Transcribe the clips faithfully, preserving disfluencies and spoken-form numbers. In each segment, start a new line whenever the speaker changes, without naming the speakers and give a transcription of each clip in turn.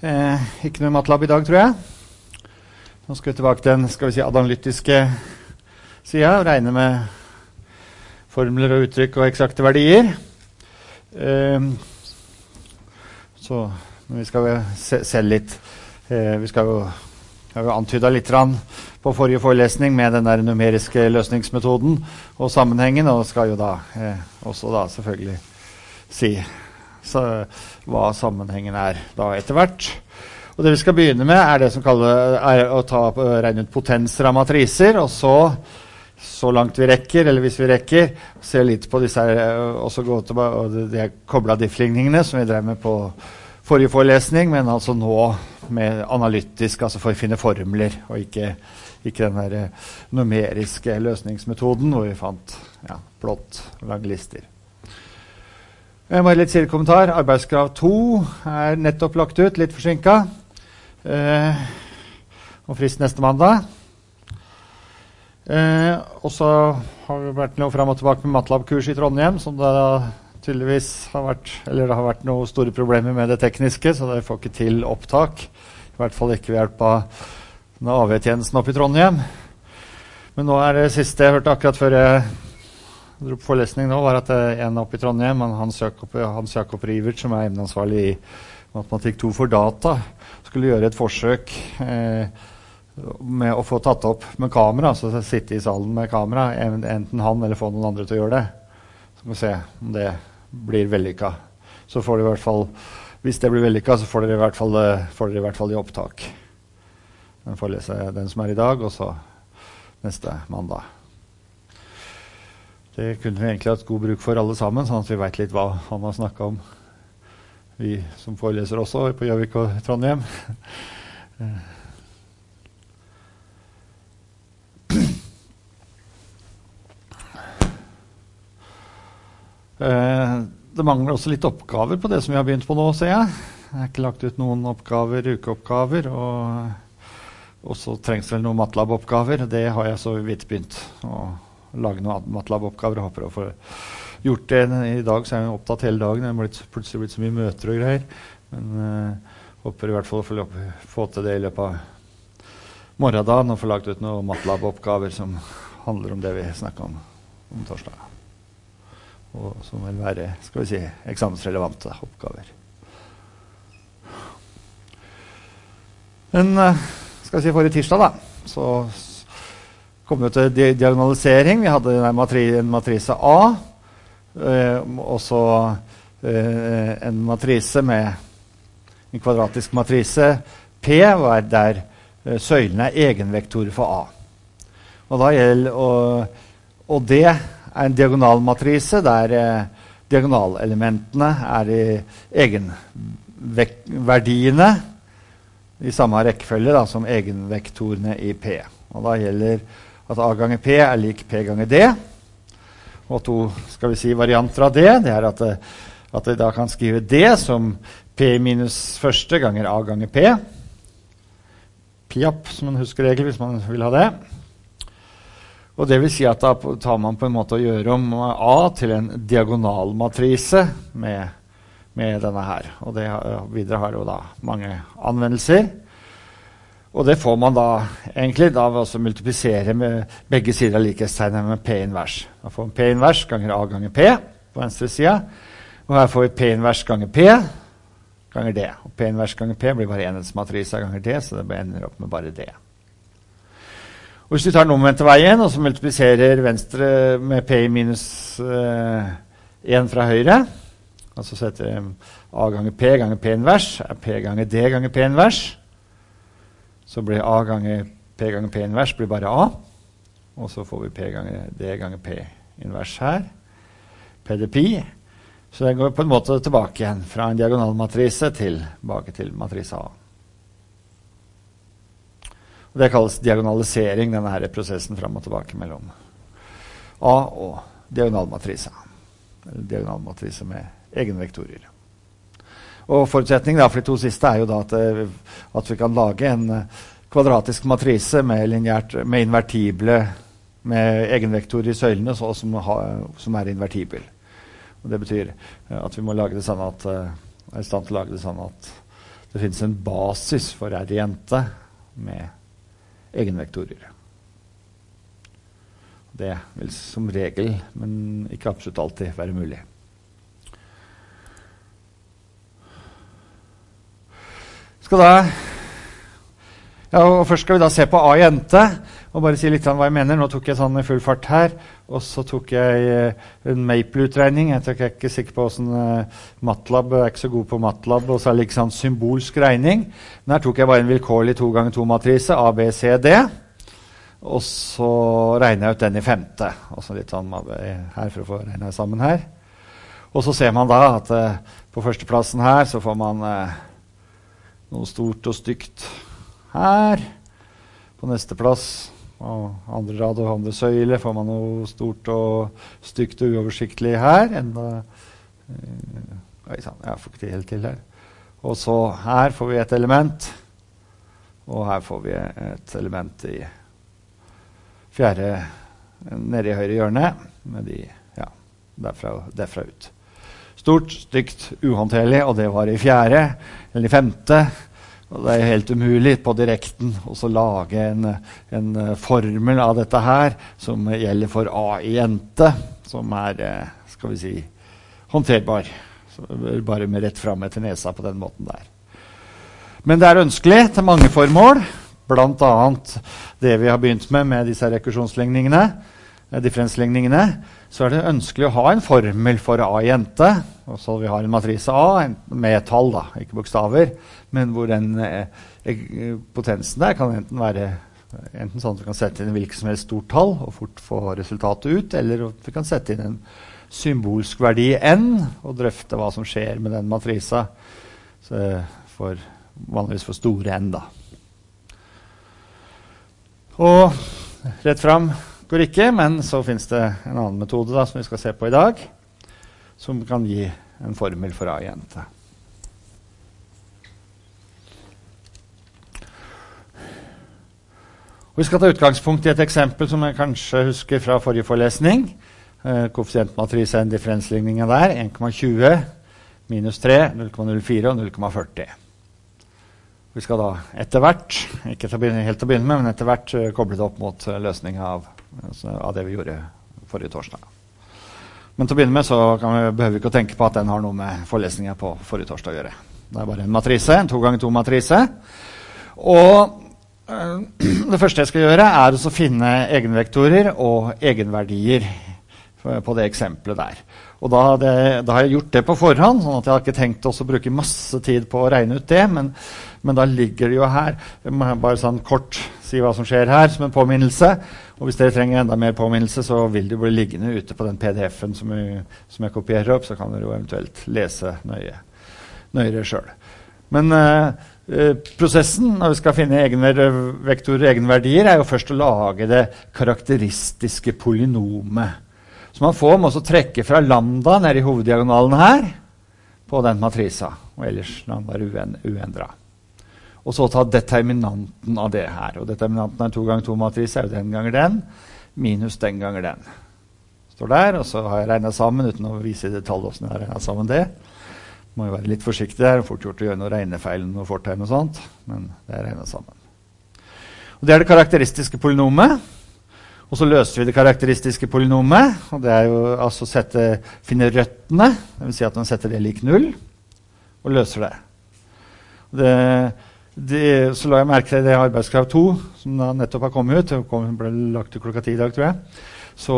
Eh, ikke noe MATLAB i dag, tror jeg. Nå skal vi tilbake til den, skal vi si, analytiske siden, og regne med formler og uttrykk og eksakte verdier. Eh, så vi skal jo se, se litt. Eh, vi skal jo, har jo antydet litt på forrige forelesning med den der numeriske løsningsmetoden og sammenhengen, og skal jo da eh, også da selvfølgelig si så, hva sammenhengen er da etter hvert. Og det vi skal begynne med er det som kaller, er å ta, regne ut potenser av matriser, og så, så langt vi rekker, eller hvis vi rekker, se litt på disse her, og så gå til og de koblet diffligningene som vi drev med på forrige forelesning, men altså nå med analytisk, altså for å finne formler, og ikke, ikke den der numeriske løsningsmetoden, hvor vi fant ja, blått lange lister. Jeg må litt sidekommentar. Arbeidskrav to er nettopp lagt ut, litt forsinket. Eh, og frist neste mandag. Eh, og så har det vært noe frem og tilbake med MATLAB-kurs i Trondheim, som det tydeligvis har vært, eller det har vært noen store problemer med det tekniske, så det får ikke til opptak. I hvert fall ikke ved hjelp av denne A V-tjenesten oppe i Trondheim. Men nå er det siste jeg hørte akkurat før jeg dro på forelesning nå, var at en oppe i Trondheim, Hans Jakob, Hans Jakob Rivert, som er emneansvarlig i matematikk to for data, skulle gjøre et forsøk eh, med å få tatt opp med kamera, altså sitte i salen med kamera, enten han eller få noen andre til å gjøre det. Så må vi se om det blir vellykket. Så får de i hvert fall, hvis det blir vellykket, så får dere i hvert fall, får dere i hvert fall i opptak. Den får lese den som er i dag, og så neste mandag. Det kunne vi egentlig hatt god bruk for alle sammen, sånn at vi vet litt hva han har snakket om. Vi som foreleser også på Gjøvik og Trondheim. Det mangler også litt oppgaver på det som vi har begynt på nå, ser jeg. Jeg har ikke lagt ut noen oppgaver, ukeoppgaver, og også trengs vel noen MATLAB-oppgaver. Det har jeg så vidt begynt å lage noen MATLAB-oppgaver og håper å få gjort det. I dag så er jeg opptatt hele dagen. Det har blitt, plutselig blitt så mye møter og greier. Men uh, håper i hvert fall å få, få til det i løpet av morgendagen og få lagt ut noen MATLAB-oppgaver som handler om det vi snakker om om torsdag. Og som vil være, skal vi si, eksamensrelevante oppgaver. Men uh, skal vi si forrige tirsdag da, så kom vi til diagonalisering. Vi hadde en, matri, en matrise A, eh, og så eh, en matrise med en kvadratisk matrise P, var der eh, søylene er egenvektorer for A. Og, da gjelder, og, og det er en diagonalmatrise der eh, diagonalelementene er i egenverdiene i samme rekkefølge da, som egenvektorene i P. Og da gjelder at A ganger P er lik P ganger D. Og to, skal vi si, varianter av det, det er at, at jeg da kan skrive D som P minus første ganger A ganger P. Piap, som en huskeregel hvis man vil ha det. Og det vil si at da tar man på en måte å gjøre om A til en diagonalmatrise med, med denne her. Og det videre har jo da mange anvendelser. Og det får man da egentlig da ved å multiplisere med begge sider av likhetstegnet med P invers. Da får man P invers ganger A ganger P på venstre side. Og her får vi P invers ganger P ganger D. Og P invers ganger P blir bare enhetsmatrise ganger D, så det ender opp med bare D. Og hvis vi tar den omvendte veien, og så multipliserer venstre med P minus eh, en fra høyre, altså setter A ganger P ganger P invers, er P ganger D ganger P invers, så blir A ganger P ganger P invers blir bare A, og så får vi P ganger D ganger P invers her, P D pi, så det går på en måte tilbake igjen fra en diagonalmatrise tilbake til matrise A. Og det kalles diagonalisering, denne her prosessen frem og tilbake mellom A og diagonalmatrise, eller diagonalmatrise med egenvektorer. Og forutsetningen for de to siste er jo da at, at vi kan lage en kvadratisk matrise med, lineært, med invertible, med egenvektorer i søylene så, som, ha, som er invertibel. Og det betyr at vi må lage det sånn at, er i stand til å lage det sånn at det finnes en basis for R i jente med egenvektorer. Det vil som regel, men ikke absolutt alltid, være mulig. Skal da, ja, og først skal vi da se på A jente, og bare si litt om hva jeg mener. Nå tok jeg sånn full fart her, og så tok jeg en Maple-utregning. Jeg er ikke sikker på hvordan uh, MATLAB, jeg er ikke så god på MATLAB, og så er det litt sånn symbolsk regning. Men her tok jeg bare en vilkårlig to ganger to matrise, A, B, C, D, og så regner jeg ut den i femte. Også litt sånn her for å få regnet sammen her. Og så ser man da at uh, på førsteplassen her så får man uh, noe stort og stygt her. På neste plass, og andre rad og andre søyle, får man noe stort og stygt og uoversiktlig her. Enda, uh, jeg får ikke det helt til her. Og så her får vi et element, og her får vi et element i fjerde, nede i høyre hjørne, med de, ja, derfra, derfra ut. Stort, stygt, uhåndterlig, og det var i fjerde, eller i femte. Og det er helt umulig på direkten å lage en, en formel av dette her, som gjelder for A i jente, som er, skal vi si, håndterbar. Så bare med rett frem etter nesa på den måten der. Men det er ønskelig til mange formål, blant annet det vi har begynt med med disse rekursjonsligningene, differensligningene, så er det ønskelig å ha en formel for A i jente, og så vi har en matrise A med tall, da, ikke bokstaver, men hvor den eh, potensen der kan enten være enten sånn at vi kan sette inn hvilket som helst stort tall og fort få resultatet ut, eller at vi kan sette inn en symbolsk verdi n og drøfte hva som skjer med den matrisa så for, vanligvis for store n da. Og rett frem går ikke, men så finnes det en annen metode da, som vi skal se på i dag, som kan gi en formel for A i jente. Og vi skal ta utgangspunkt i et eksempel som jeg kanskje husker fra forrige forelesning. Eh, koeffisientmatrise er en differensligning der, en komma tjue minus tre, null komma null fire og null komma førti. Vi skal da etter hvert, ikke til å begynne, helt til å begynne med, men etter hvert uh, koble det opp mot uh, løsningen av, altså, av det vi gjorde forrige torsdag. Men til å begynne med så kan vi, behøver vi ikke å tenke på at den har noe med forelesningen på forrige torsdag å gjøre. Det er bare en matrise, en to ganger to matrise. Og uh, det første jeg skal gjøre er å finne egenvektorer og egenverdier på det eksempelet der. Og da, det, da har jeg gjort det på forhånd, sånn at jeg har ikke tenkt også å bruke masse tid på å regne ut det, men, men da ligger det jo her, jeg må bare sånn kort si hva som skjer her som en påminnelse, og hvis dere trenger enda mer påminnelse, så vil det bli liggende ute på den P D F-en som, som jeg kopierer opp, så kan dere jo eventuelt lese nøye, nøyere selv. Men eh, prosessen når vi skal finne egenvektorer og egenverdier er jo først å lage det karakteristiske polynomet. Så man får med å trekke fra lambda nede i hoveddiagonalen her på den matrisa, og ellers lambda er uendret. Og så ta determinanten av det her, og determinanten er to ganger to matrise, er jo den ganger den, minus den ganger den. Står der, og så har jeg regnet sammen, uten å vise i detalj hvordan jeg har regnet sammen det. Må jo være litt forsiktig der, fort gjort å gjøre noe regnefeil, noe fortegn og sånt, men det er regnet sammen. Og det er det karakteristiske polynomet. Og så løser vi det karakteristiske polynomet, og det er jo altså sette, finne røttene, det vil si at man setter det lik null, og løser det. det, det så la jeg merke til det arbeidskrav to, som da nettopp har kommet ut, det kom, ble lagt til klokka ti i dag, tror jeg, så,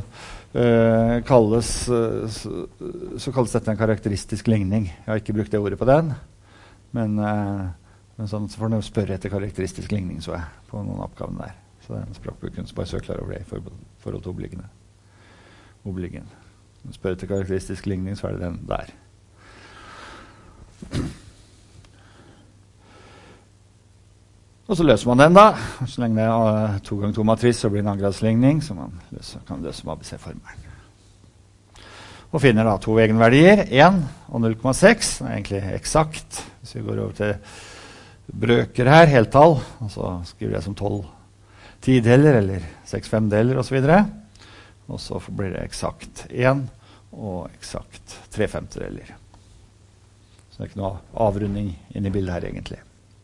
øh, kalles, så, så kalles dette en karakteristisk ligning. Jeg har ikke brukt det ordet på den, men, øh, men sånn, så får du spørre etter karakteristisk ligning, så jeg, på noen oppgavene der. Så det er en språkbruken som bare søker over det i forhold til obliggende. Obliggen. Når du spør etter karakteristisk ligning, så er det den der. Og så løser man den da. Så lenge det er to ganger to matris, så blir det en angradsligning, så man løser, kan løse med A B C-formelen. Og finner da to egenverdier, en og null komma seks. Det er egentlig eksakt. Hvis vi går over til brøker her, heltall, og så skriver jeg som tolv tideler eller seks femdeler og så videre. Og så blir det eksakt en og eksakt tre femtedeler. Så det er ikke noe avrunding inne i bildet her egentlig.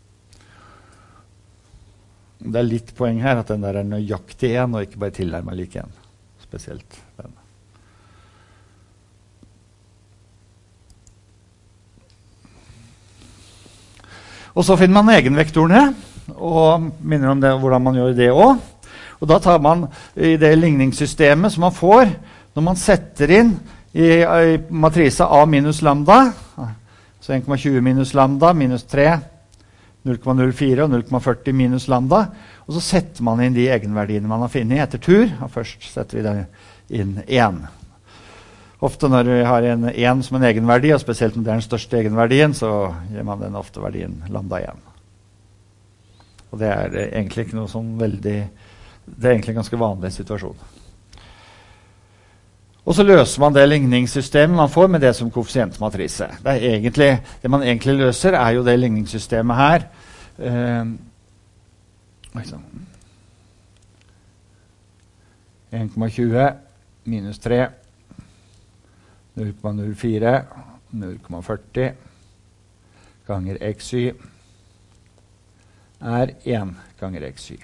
Det er litt poeng her at den der er nøyaktig en, og ikke bare tilnærmet like en. Spesielt den. Og så finner man egenvektorene, og minner om det, hvordan man gjør det også. Og da tar man i det ligningssystemet som man får, når man setter inn i, i matrisa A minus lambda, så en komma tjue minus lambda, minus tre, null komma null fire og null komma førti minus lambda, og så setter man inn de egenverdiene man har funnet etter tur, og først setter vi det inn én. Ofte når vi har en én som en egenverdi, og spesielt når det er den største egenverdien, så gir man den ofte verdien lambda én. Og det er egentlig ikke noe sånn veldig, det er egentlig en ganske vanlig situasjon. Og så løser man det ligningssystemet man får med det som koeffisientmatrise. Det, er egentlig, det man egentlig løser er jo det ligningssystemet her. Eh, en komma tjue minus tre, null komma null fire, null komma førti ganger xy er én ganger xy.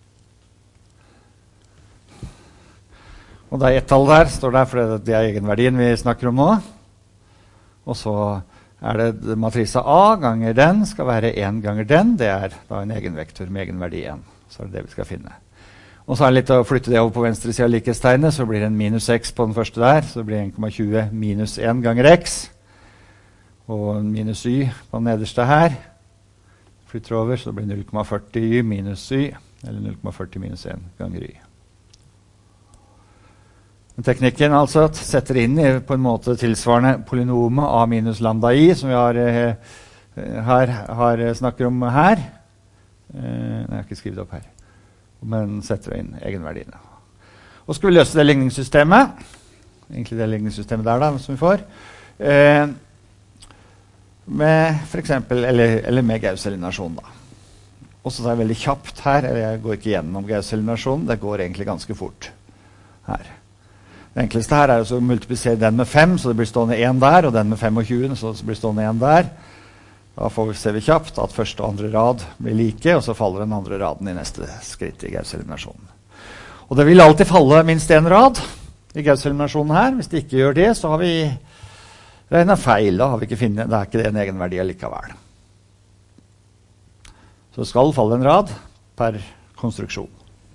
Og det er ett tall der, står der, for det er egenverdien vi snakker om nå. Og så er det matrisa A ganger den skal være én ganger den. Det er da en egenvektor med egenverdi én. Så er det det vi skal finne. Og så er det litt å flytte det over på venstre siden av likhetstegnet, så blir det en minus x på den første der. Så blir det en komma tjue minus én ganger x. Og en minus y på den nederste her. Flytter over, så blir det null komma førti y minus y, eller null komma førti minus én ganger y. Teknikken altså setter inn i på en måte tilsvarende polynomet A minus lambda I, som vi har, eh, har, har snakker om her. Eh, jeg har ikke skrevet opp her, men setter inn egenverdiene. Og skal vi løse det ligningssystemet, egentlig det ligningssystemet der da, som vi får, eh, med for eksempel, eller, eller med Gauss-eliminasjon da. Og så er det veldig kjapt her, eller jeg går ikke gjennom Gauss-eliminasjon, det går egentlig ganske fort her. Det enkleste her er å multiplisere den med fem, så det blir stående én der, og den med tjuefem, så det blir stående én der. Da får vi, ser vi kjapt at første og andre rad blir like, og så faller den andre raden i neste skritt i Gauss-eliminasjonen. Og det vil alltid falle minst en rad i Gauss-eliminasjonen her. Hvis det ikke gjør det, så har vi regnet feil. Da har vi ikke finnet, det er ikke det en egenverdi likevel. Så det skal falle en rad per konstruksjon.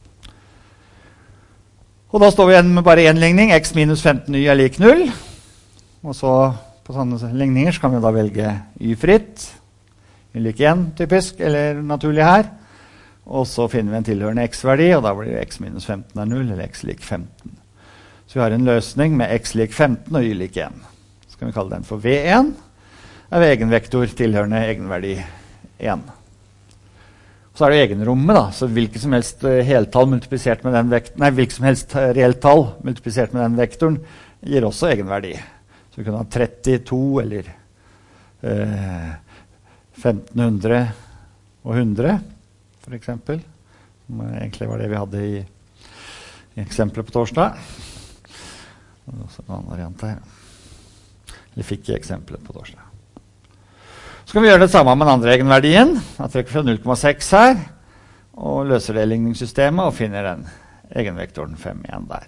Og da står vi igjen med bare en ligning, x minus femten y er lik null. Og så på sånne ligninger så kan vi da velge y-fritt, y lik én typisk, eller naturlig her. Og så finner vi en tilhørende x-verdi, og da blir x minus femten er null, eller x lik femten. Så vi har en løsning med x lik femten og y lik én. Så kan vi kalle den for V én. Det er egenvektor tilhørende egenverdi én. Så er det egenrommet da, så hvilket som helst heltall multiplisert med den vektoren, nei, hvilket som helst reelt tall multiplisert med den vektoren gir også egenverdi. Så vi kan ha trettito eller eh, femten hundre og hundre, for eksempel. Som egentlig var det vi hadde i, i eksempelet på torsdag. Det er også en annen variant her. Eller fikk i eksempelet på torsdag. Så kan vi gjøre det samme med den andre egenverdien. Jeg trekker fra null komma seks her, og løser det ligningssystemet, og finner den egenvektoren fem igjen der.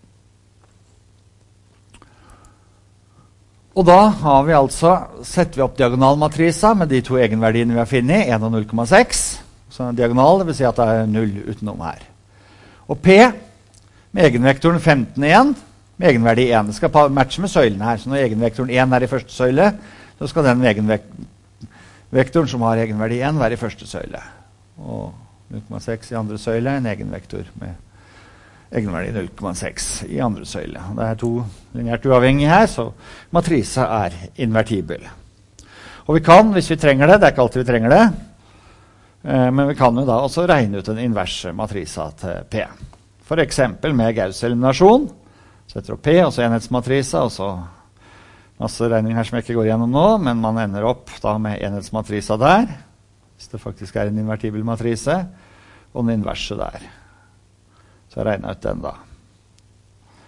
Og da har vi altså, setter vi opp diagonalmatrisa med de to egenverdiene vi har finnet, én og null komma seks. Så en diagonal, det vil si at det er null utenom her. Og P, med egenvektoren femten igjen, med egenverdi én. Det skal matche med søylen her, så når egenvektoren én er i første søyle, så skal den egenvektoren Vektoren som har egenverdi én være i første søyle. Og null komma seks i andre søyle er en egenvektor med egenverdi null komma seks i andre søyle. Det er to lineært uavhengige her, så matrisa er invertibel. Og vi kan, hvis vi trenger det, det er ikke alltid vi trenger det, men vi kan jo da også regne ut den inverse matrisa til P. For eksempel med Gauss-eliminasjon, setter opp P, og så enhetsmatrisa, og så masse regning her som jeg ikke går gjennom nå, men man ender opp da med enhetsmatrisa der, hvis det faktisk er en invertibel matrise, og den inverse der. Så jeg regner ut den da.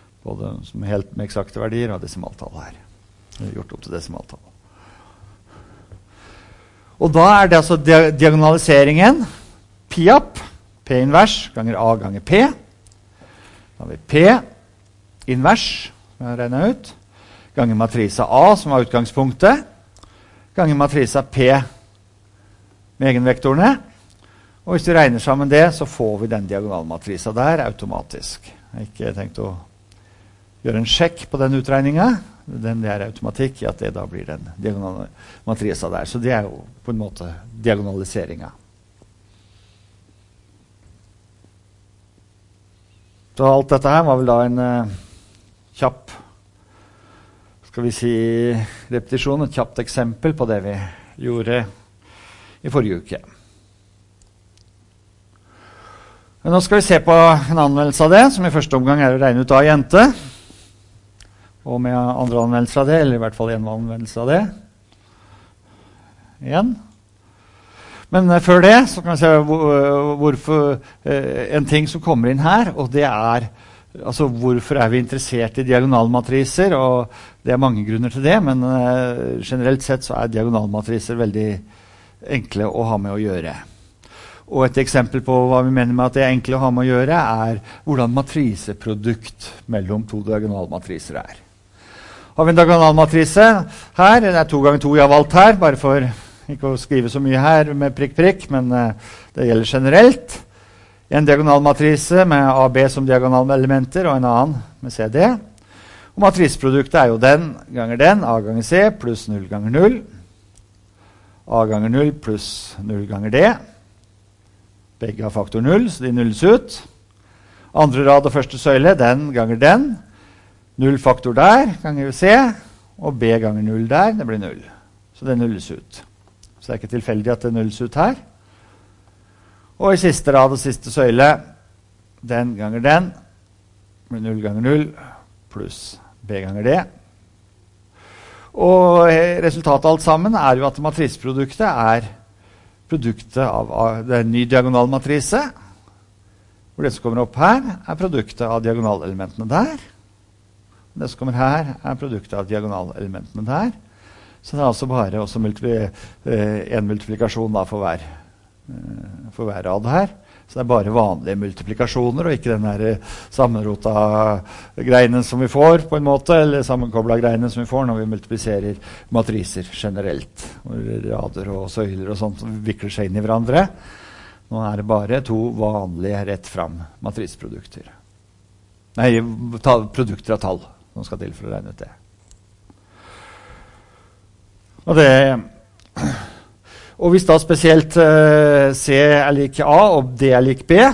Både som helt med eksakte verdier og desimaltall her. Det er gjort opp til desimaltall. Og da er det altså diagonaliseringen pi opp, p invers ganger a ganger p. Da har vi p invers, som jeg regnet ut, ganger matrisa a, som var utgangspunktet, ganger matrisa p med egenvektorene. Og hvis vi regner sammen det, så får vi den diagonalmatrisa der automatisk. Jeg har ikke tenkt å gjøre en sjekk på den utregningen. Den det er automatikk i at det da blir den diagonalmatrisa der. Så det er jo på en måte diagonaliseringen. Så alt dette her var vel da en uh, kjapp, skal vi si, repetisjon, et kjapt eksempel på det vi gjorde i forrige uke. Men nå skal vi se på en anvendelse av det, som i første omgang er å regne ut A jente, og med andre anvendelse av det, eller i hvert fall en anvendelse av det. Igjen. Men uh, før det, så kan vi se hvor, hvorfor uh, en ting som kommer inn her, og det er, altså hvorfor er vi interessert i diagonalmatriser, og det er mange grunner til det, men uh, generelt sett så er diagonalmatriser veldig enkle å ha med å gjøre. Og et eksempel på hva vi mener med at det er enkle å ha med å gjøre, er hvordan matriseprodukt mellom to diagonalmatriser er. Har vi en diagonalmatrise her, det er to ganger to jeg har valgt her, bare for ikke å skrive så mye her med prikk prikk, men uh, det gjelder generelt. En diagonalmatrise med A og B som diagonalelementer, og en annen med C og D. Og matriseproduktet er jo den ganger den, A ganger C, pluss null ganger null. A ganger null pluss null ganger D. Begge har faktor null, så de nulles ut. Andre rad og første søyle, den ganger den. Null faktor der, ganger C, og B ganger null der, det blir null. Så det nulles ut. Så det er ikke tilfeldig at det nulles ut her. Og i siste rad og siste søyle, den ganger den, blir null ganger null, pluss B ganger D. Og resultatet av alt sammen er jo at matriseproduktet er produktet av, av det er en ny diagonalmatrise, hvor det som kommer opp her er produktet av diagonalelementene der. Det som kommer her er produktet av diagonalelementene der. Så det er altså bare også multipli, eh, en multiplikasjon da for hver, eh, for hver rad her. Så det er bare vanlige multiplikasjoner, og ikke den der sammenrota greiene som vi får på en måte, eller sammenkoblet greiene som vi får når vi multipliserer matriser generelt. Rader og søyler og sånt som vikler seg inn i hverandre. Nå er det bare to vanlige rett fram matriseprodukter. Nei, ta, produkter av tall som skal til for å regne ut det. Og det... Og hvis da spesielt uh, C er lik A og D er lik B,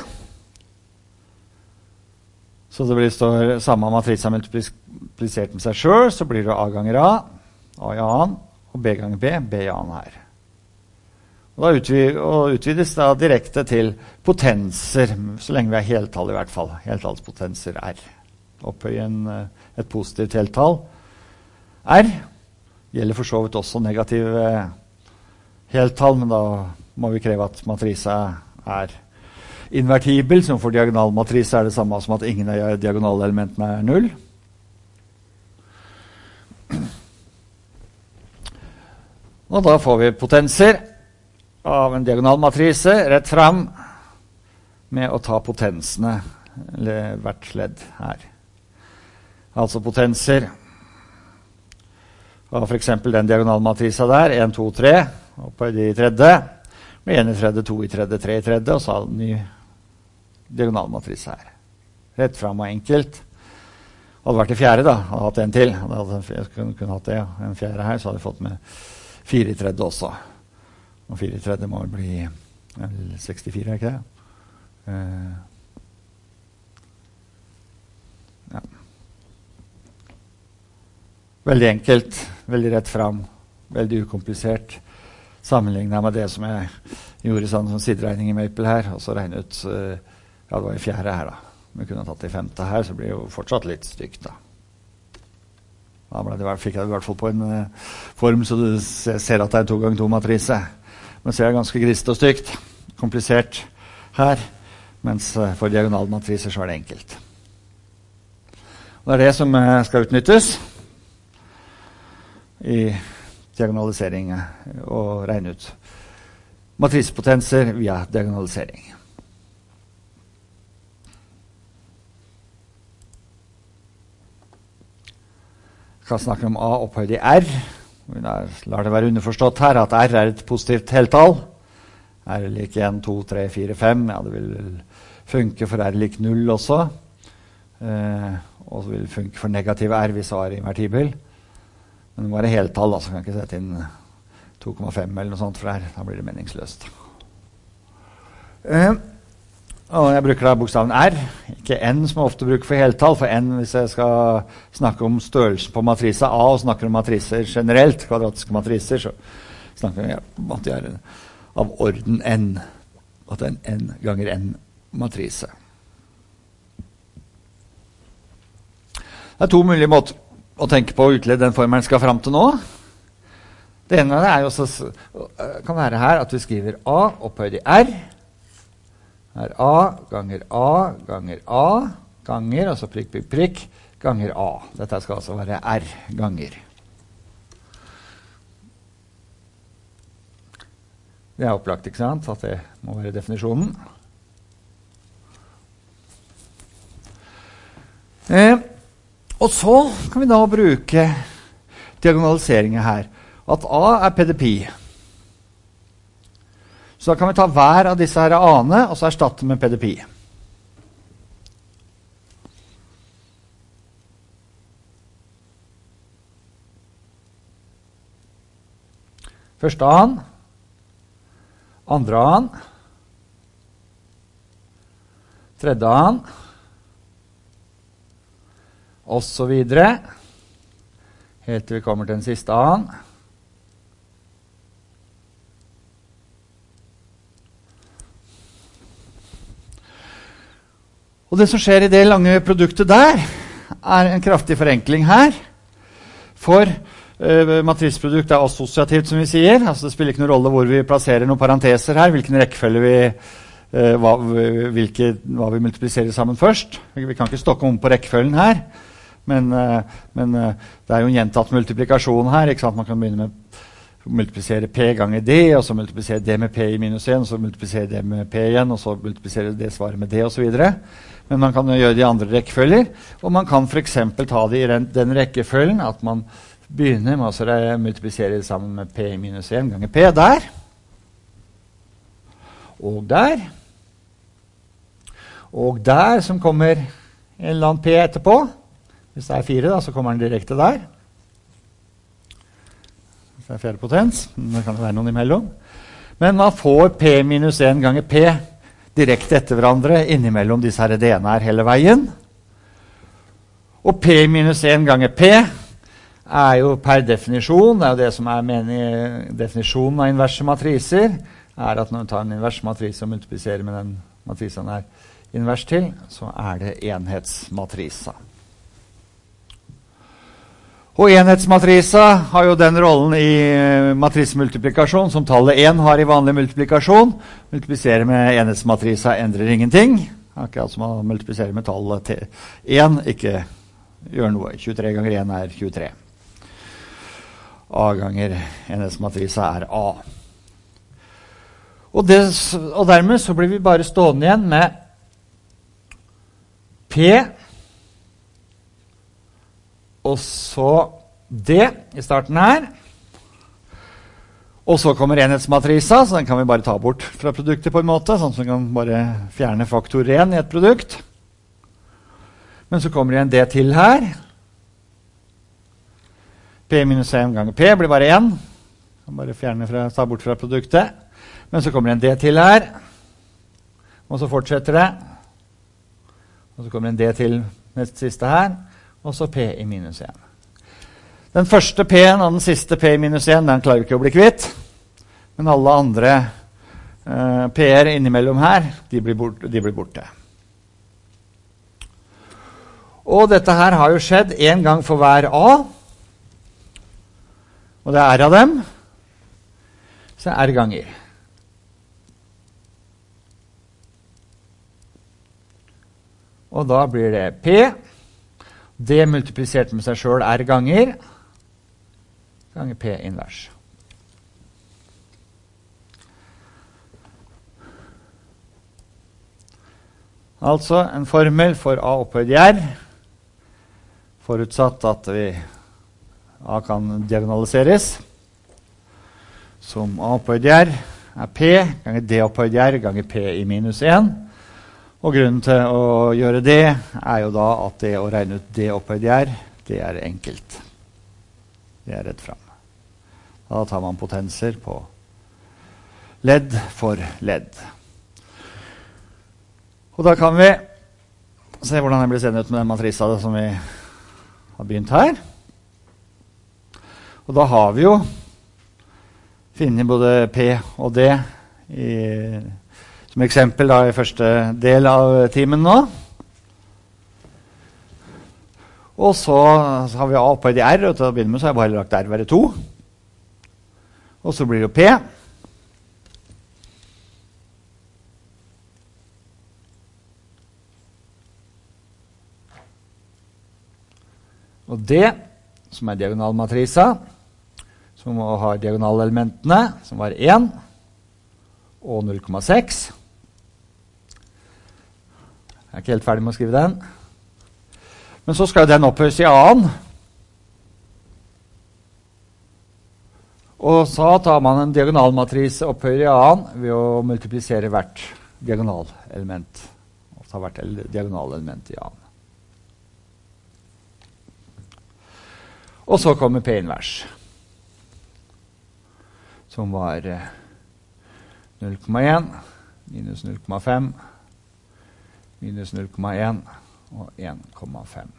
så det blir står samme matrisa multiplisert med seg selv, så blir det A ganger A, A i annen, og B ganger B, B i annen her. Og da utvides, og utvides da direkte til potenser, så lenge vi har heltall i hvert fall. Heltallspotenser R. Opphøye en, et positivt heltall. R gjelder for så vidt også negativ heltall, men da må vi kreve at matrisa er invertibel, som for diagonalmatrise er det samme som at ingen av diagonalelementene er null. Og da får vi potenser av en diagonalmatrise rett fram med å ta potensene, eller hvert ledd her. Altså potenser av for eksempel den diagonalmatrisa der, en, to, tre, oppe i tredje, med en i tredje, to i tredje, tre i tredje, og så har en ny diagonalmatrise her. Rett fram og enkelt. Hadde det vært i fjerde da, hadde hatt en til, hadde jeg kunne, kunne hatt det, ja. En fjerde her, så hadde jeg fått med fire i tredje også. Og fire i tredje må bli sekstifire, er ikke det? Uh, ja. Veldig enkelt, veldig rett fram, veldig ukomplisert, sammenlignet med det som jeg gjorde sånn som sideregning i Maple her, og så regne ut, uh, ja det var i fjerde her da. Om vi kunne tatt det i femte her, så blir det jo fortsatt litt stygt da. Da ble det, fikk jeg det i hvert fall på en uh, form, så du ser at det er to ganger to matrise. Men så er det ganske grist og stygt, komplisert her, mens uh, for diagonalmatriser så er det enkelt. Og det er det som uh, skal utnyttes i diagonalisering og regne ut matrisepotenser via diagonalisering. Jeg kan snakke om A opphøyd i R. Vi lar det være underforstått her at R er et positivt heltall. R er lik en, to, tre, fire, fem. Ja, det vil funke for R lik null også. Eh, og det vil funke for negativ R hvis A er invertibel. Men det må være heltall, da, så kan jeg ikke sette inn to komma fem eller noe sånt for R. Da blir det meningsløst. Eh, og jeg bruker da bokstaven R, ikke N som jeg ofte bruker for heltall, for N hvis jeg skal snakke om størrelsen på matrisa A og snakker om matriser generelt, kvadratiske matriser, så snakker jeg om at de er av orden N, at det er en N ganger N matrise. Det er to mulige måter å tenke på å utlede den formelen skal fram til nå. Det ene er jo også, kan være her at vi skriver A opphøyd i R, er A ganger A ganger A ganger, altså prikk, prikk, prikk, ganger A. Dette skal altså være R ganger. Det er opplagt, ikke sant? At det må være definisjonen. Eh, og så kan vi da bruke diagonaliseringen her. At A er P D Pi. Så da kan vi ta hver av disse her A-ene, og så erstatte med P D Pi. Første A-en, andre A-en, tredje A-en, og så videre, helt til vi kommer til den siste A-en. Og det som skjer i det lange produktet der, er en kraftig forenkling her. For uh, matriseprodukt er assosiativt, som vi sier. Altså det spiller ikke noen rolle hvor vi plasserer noen parenteser her, hvilken rekkefølge vi, uh, hva, hvilke, hva vi multipliserer sammen først. Vi kan ikke stokke om på rekkefølgen her, men, uh, men uh, det er jo en gjentatt multiplikasjon her, ikke sant? Man kan begynne med multiplisere P ganger D, og så multiplisere D med P i minus en, og så multiplisere D med P igjen, og så multiplisere det svaret med D, og så videre. Men man kan jo gjøre det i andre rekkefølger, og man kan for eksempel ta det i den rekkefølgen at man begynner med å multiplisere det sammen med P i minus en ganger P der, og der, og der som kommer en eller annen P etterpå. Hvis det er fire da, så kommer den direkte der. Det er fjerde potens, det kan være noen imellom. Men man får P minus en ganger P direkte etter hverandre innimellom disse her D-ene her hele veien. Og P minus en ganger P er jo per definisjon, det er jo det som er meningen, definisjonen av inverse matriser, er at når man tar en invers matrise og multipliserer med den matrisen er invers til, så er det enhetsmatrisa. Og enhetsmatrisa har jo den rollen i matrisemultiplikasjon som tallet en har i vanlig multiplikasjon. Multiplisere med enhetsmatrisa endrer ingenting. Akkurat som man multipliserer med tallet en, ikke gjør noe. tjuetre ganger en er tjuetre. A ganger enhetsmatrisa er A. Og, det, og dermed så blir vi bare stående igjen med P og så D i starten her. Og så kommer enhetsmatrisa, så den kan vi bare ta bort fra produktet på en måte, sånn som vi kan bare fjerne faktor en i et produkt. Men så kommer det en D til her. P minus en ganger P blir bare en. Kan bare fjerne fra, ta bort fra produktet. Men så kommer det en D til her. Og så fortsetter det. Og så kommer det en D til neste siste her. Og så P i minus en. Den første P-en og den siste P i minus en, den klarer vi ikke å bli kvitt. Men alle andre uh, P-er innimellom her, de blir, bort, de blir borte. Og dette her har jo skjedd en gang for hver A. Og det er R av dem. Så R ganger. Og da blir det P. D multiplisert med seg selv R ganger, ganger P invers. Altså en formel for A opphøyd i R, forutsatt at vi, A kan diagonaliseres, som A opphøyd i R er P ganger D opphøyd i R ganger P i minus en. Og grunnen til å gjøre det er jo da at det å regne ut D opphøyd i R, det er enkelt. Det er rett frem. Da tar man potenser på ledd for ledd. Og da kan vi se hvordan det blir seende ut med den matrisa som vi har begynt her. Og da har vi jo funnet både P og D i, som eksempel da, i første del av timen nå. Og så, så har vi A opphøyd i R, og til å begynne med så har jeg bare lagt R være to. Og så blir det jo P. Og D, som er diagonalmatrisa, som har diagonalelementene, som var en og null komma seks. Jeg er ikke helt ferdig med å skrive den. Men så skal den opphøyes i A-en. Og så tar man en diagonalmatrise opphøyer i A-en ved å multiplisere hvert diagonalelement. Og ta hvert diagonalelement i A-en. Og så kommer P invers, som var null komma en, minus null komma fem, minus null komma en og en komma fem.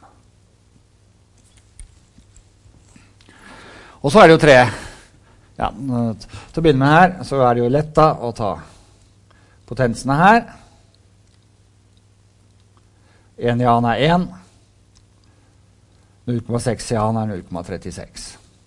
Og så er det jo tre. Ja, til å begynne med her, så er det jo lett da å ta potensene her. en i A-en er en. null komma seks i A-en er null komma trettiseks.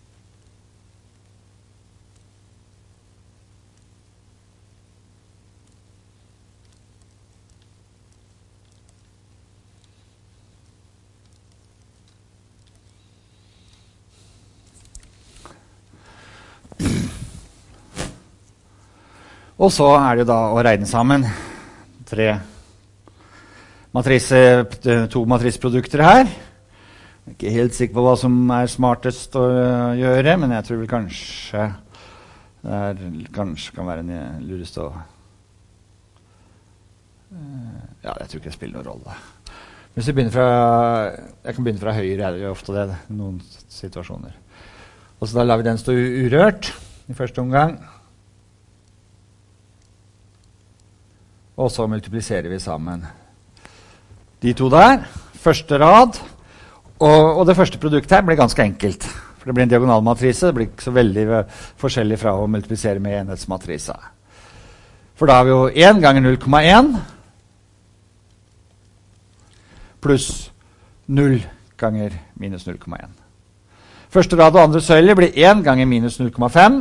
Og så er det jo da å regne sammen tre matrise, to matriseprodukter her. Jeg er ikke helt sikker på hva som er smartest å gjøre, men jeg tror vel kanskje det er, kanskje kan være en lurest å ja, jeg tror ikke det spiller noen rolle. Hvis jeg begynner fra jeg kan begynne fra høyre, det gjør ofte det i noen situasjoner. Og så da lar vi den stå urørt i første omgang. Og så multipliserer vi sammen de to der. Første rad. Og, og det første produktet her blir ganske enkelt. For det blir en diagonalmatrise. Det blir ikke så veldig forskjellig fra å multiplisere med enhetsmatrisa. For da har vi jo en ganger null komma en pluss null ganger minus null komma en. Første rad og andre søyle blir en ganger minus null komma fem.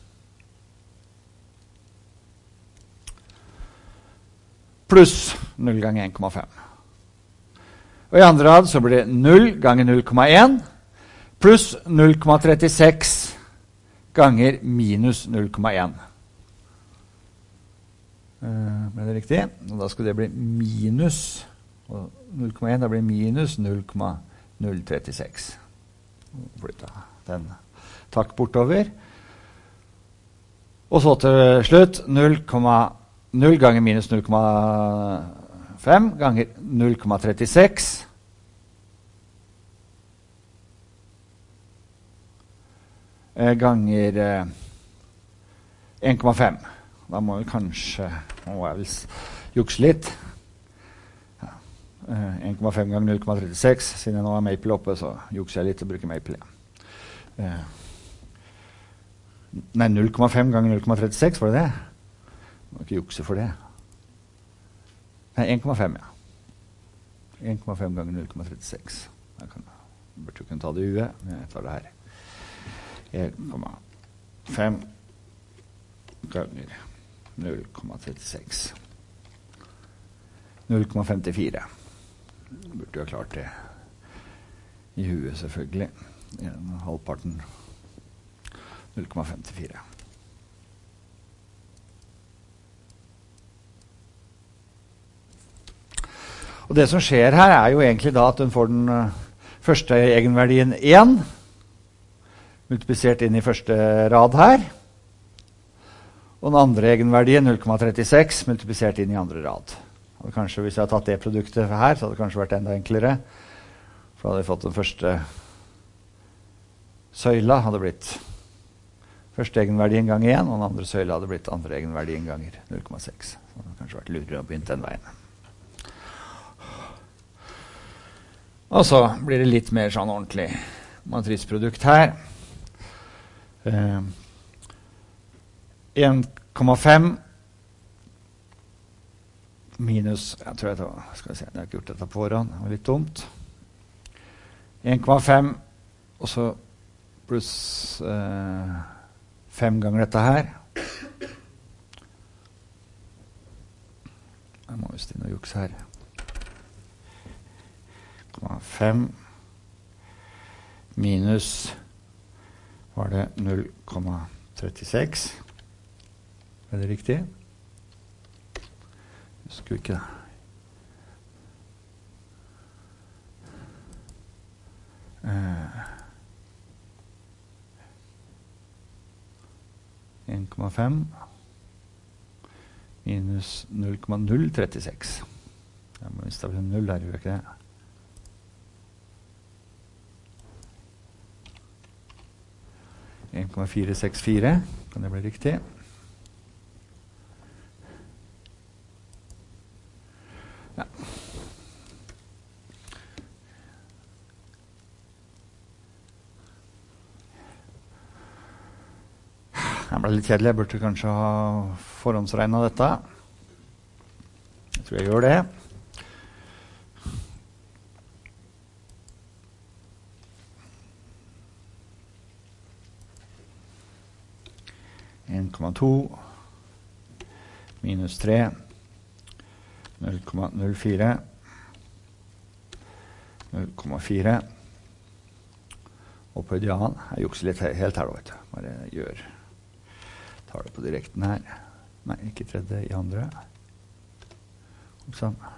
Pluss null ganger en komma fem. Og i andre rad så blir det null ganger null komma en pluss null komma trettiseks ganger minus null komma en. Uh, ble det riktig? Og da skal det bli minus, og null komma en da blir minus null komma null trettiseks. Flytta den takk bortover. Og så til slutt null komma null ganger minus null komma fem ganger null komma trettiseks ganger en komma fem. Da må vi kanskje må jeg vel jukse litt. Ja. en komma fem ganger null komma trettiseks. Siden jeg nå har Maple oppe, så jukser jeg litt og bruker Maple. Ja. Nei, null komma fem ganger null komma trettiseks, var det det? Må ikke jukse for det. Nei, en komma fem, ja. en komma fem ganger null komma trettiseks. Jeg kan, burde jo kunne ta det i huet, men jeg tar det her. en komma fem ganger null komma trettiseks. null komma femtifire. Burde jo ha klart det i huet, selvfølgelig. En halvparten null komma femtifire. Og det som skjer her er jo egentlig da at den får den uh, første egenverdien én, multiplisert inn i første rad her. Og den andre egenverdien null komma trettiseks, multiplisert inn i andre rad. Og kanskje hvis jeg hadde tatt det produktet her, så hadde det kanskje vært enda enklere. For da hadde jeg fått den første søyla, hadde blitt første egenverdien gang én, og den andre søyla hadde blitt andre egenverdien ganger null komma seks. Så det hadde kanskje vært lurere å begynne den veien. Og så blir det litt mer sånn ordentlig matrisprodukt her. Eh, en komma fem minus, jeg tror jeg tar, skal vi se, jeg har ikke gjort dette på forhånd, det var litt dumt. en komma fem, og så pluss eh, fem ganger dette her. Jeg må just inn og jukse her. fem minus var det null komma trettiseks. Er det riktig? Husker ikke det. Uh, en komma fem minus null komma null trettiseks. Jeg må minst ha en null der, gjør ikke det? en komma fire seks fire, kan det bli riktig? Ja. Det ble litt kjedelig, jeg burde kanskje ha forhåndsregnet dette. Jeg tror jeg gjør det. en komma to minus tre null komma null fire null komma fire og på idealen jeg jukser litt helt her, vet du. Bare gjør tar det på direkten her. Nei, ikke tredje i andre. Sånn.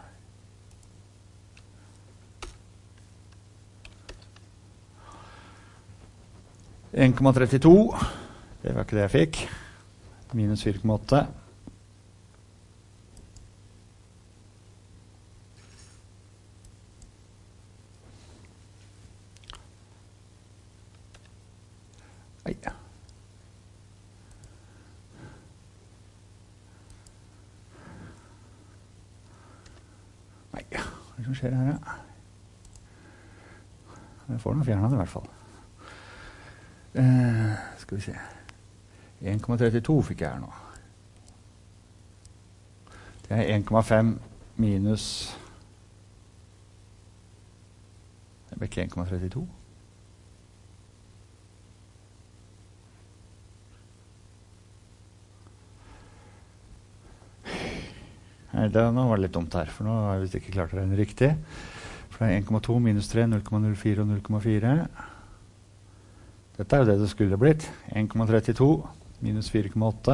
en komma trettito, det var ikke det jeg fikk. Minus fire komma åtte. Nei. Nei, hva er det som skjer her? Ja? Jeg får noe fjernet i hvert fall. Uh, skal vi se. en komma trettito fikk jeg her nå. Det er en komma fem minus det ble ikke en komma trettito. Nei, det nå var det litt dumt her, for nå har jeg visst ikke klart å regne riktig. For det er en komma to minus tre, null komma null fire og null komma fire. Dette er jo det det skulle blitt. en komma trettito minus fire komma åtte.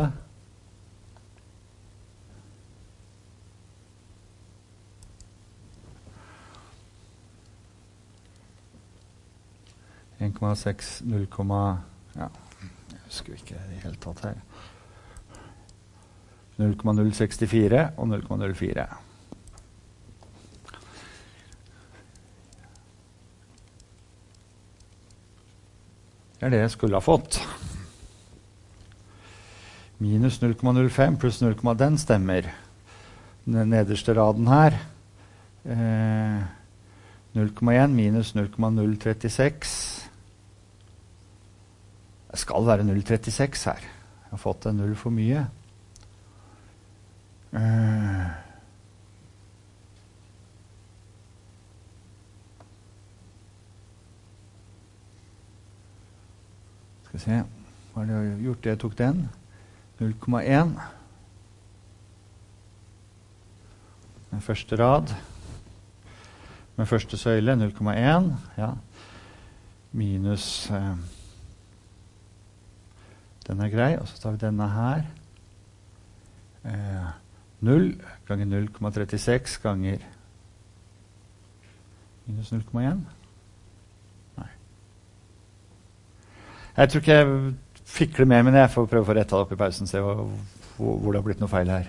en komma seks, null, ja, jeg husker ikke det helt tatt her. null komma null seks fire og null komma null fire. Det er det jeg skulle ha fått. Minus null komma null fem pluss null, den stemmer. Den nederste raden her. Eh, null komma en minus null komma null trettiseks. Det skal være null komma trettiseks her. Jeg har fått en null for mye. Eh, skal vi se. Hva har jeg gjort? Jeg tok den. null komma en. Den første rad. Med første søyle, null komma en. Ja. Minus eh, den er grei, og så tar vi denne her. Eh, null ganger null komma trettiseks ganger Minus null komma én? Nei. Jeg tror ikke jeg fikler med, men jeg får prøve å få rettet det opp i pausen, se hvor, hvor det har blitt noe feil her.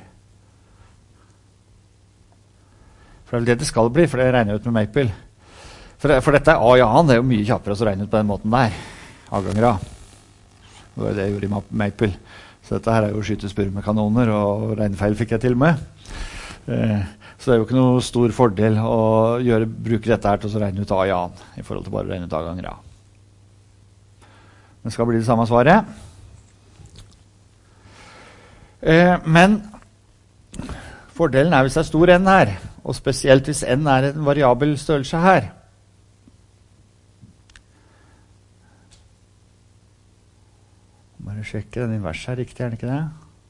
For det er vel det det skal bli, for det regner jeg ut med Maple. For, for dette er A i A, det er jo mye kjappere å regne ut på den måten der. A-ganger A. Det var det jeg gjorde i Maple. Så dette her er jo skytespurv med kanoner, og regnefeil fikk jeg til med. Eh, så det er jo ikke noe stor fordel å gjøre, bruke dette her til å regne ut A i A, i forhold til bare å regne ut A-ganger A. Det skal bli det samme svaret. Eh, men fordelen er hvis det er stor n her, og spesielt hvis n er en variabel størrelse her. Bare sjekke, den inverse er riktig, er det ikke det?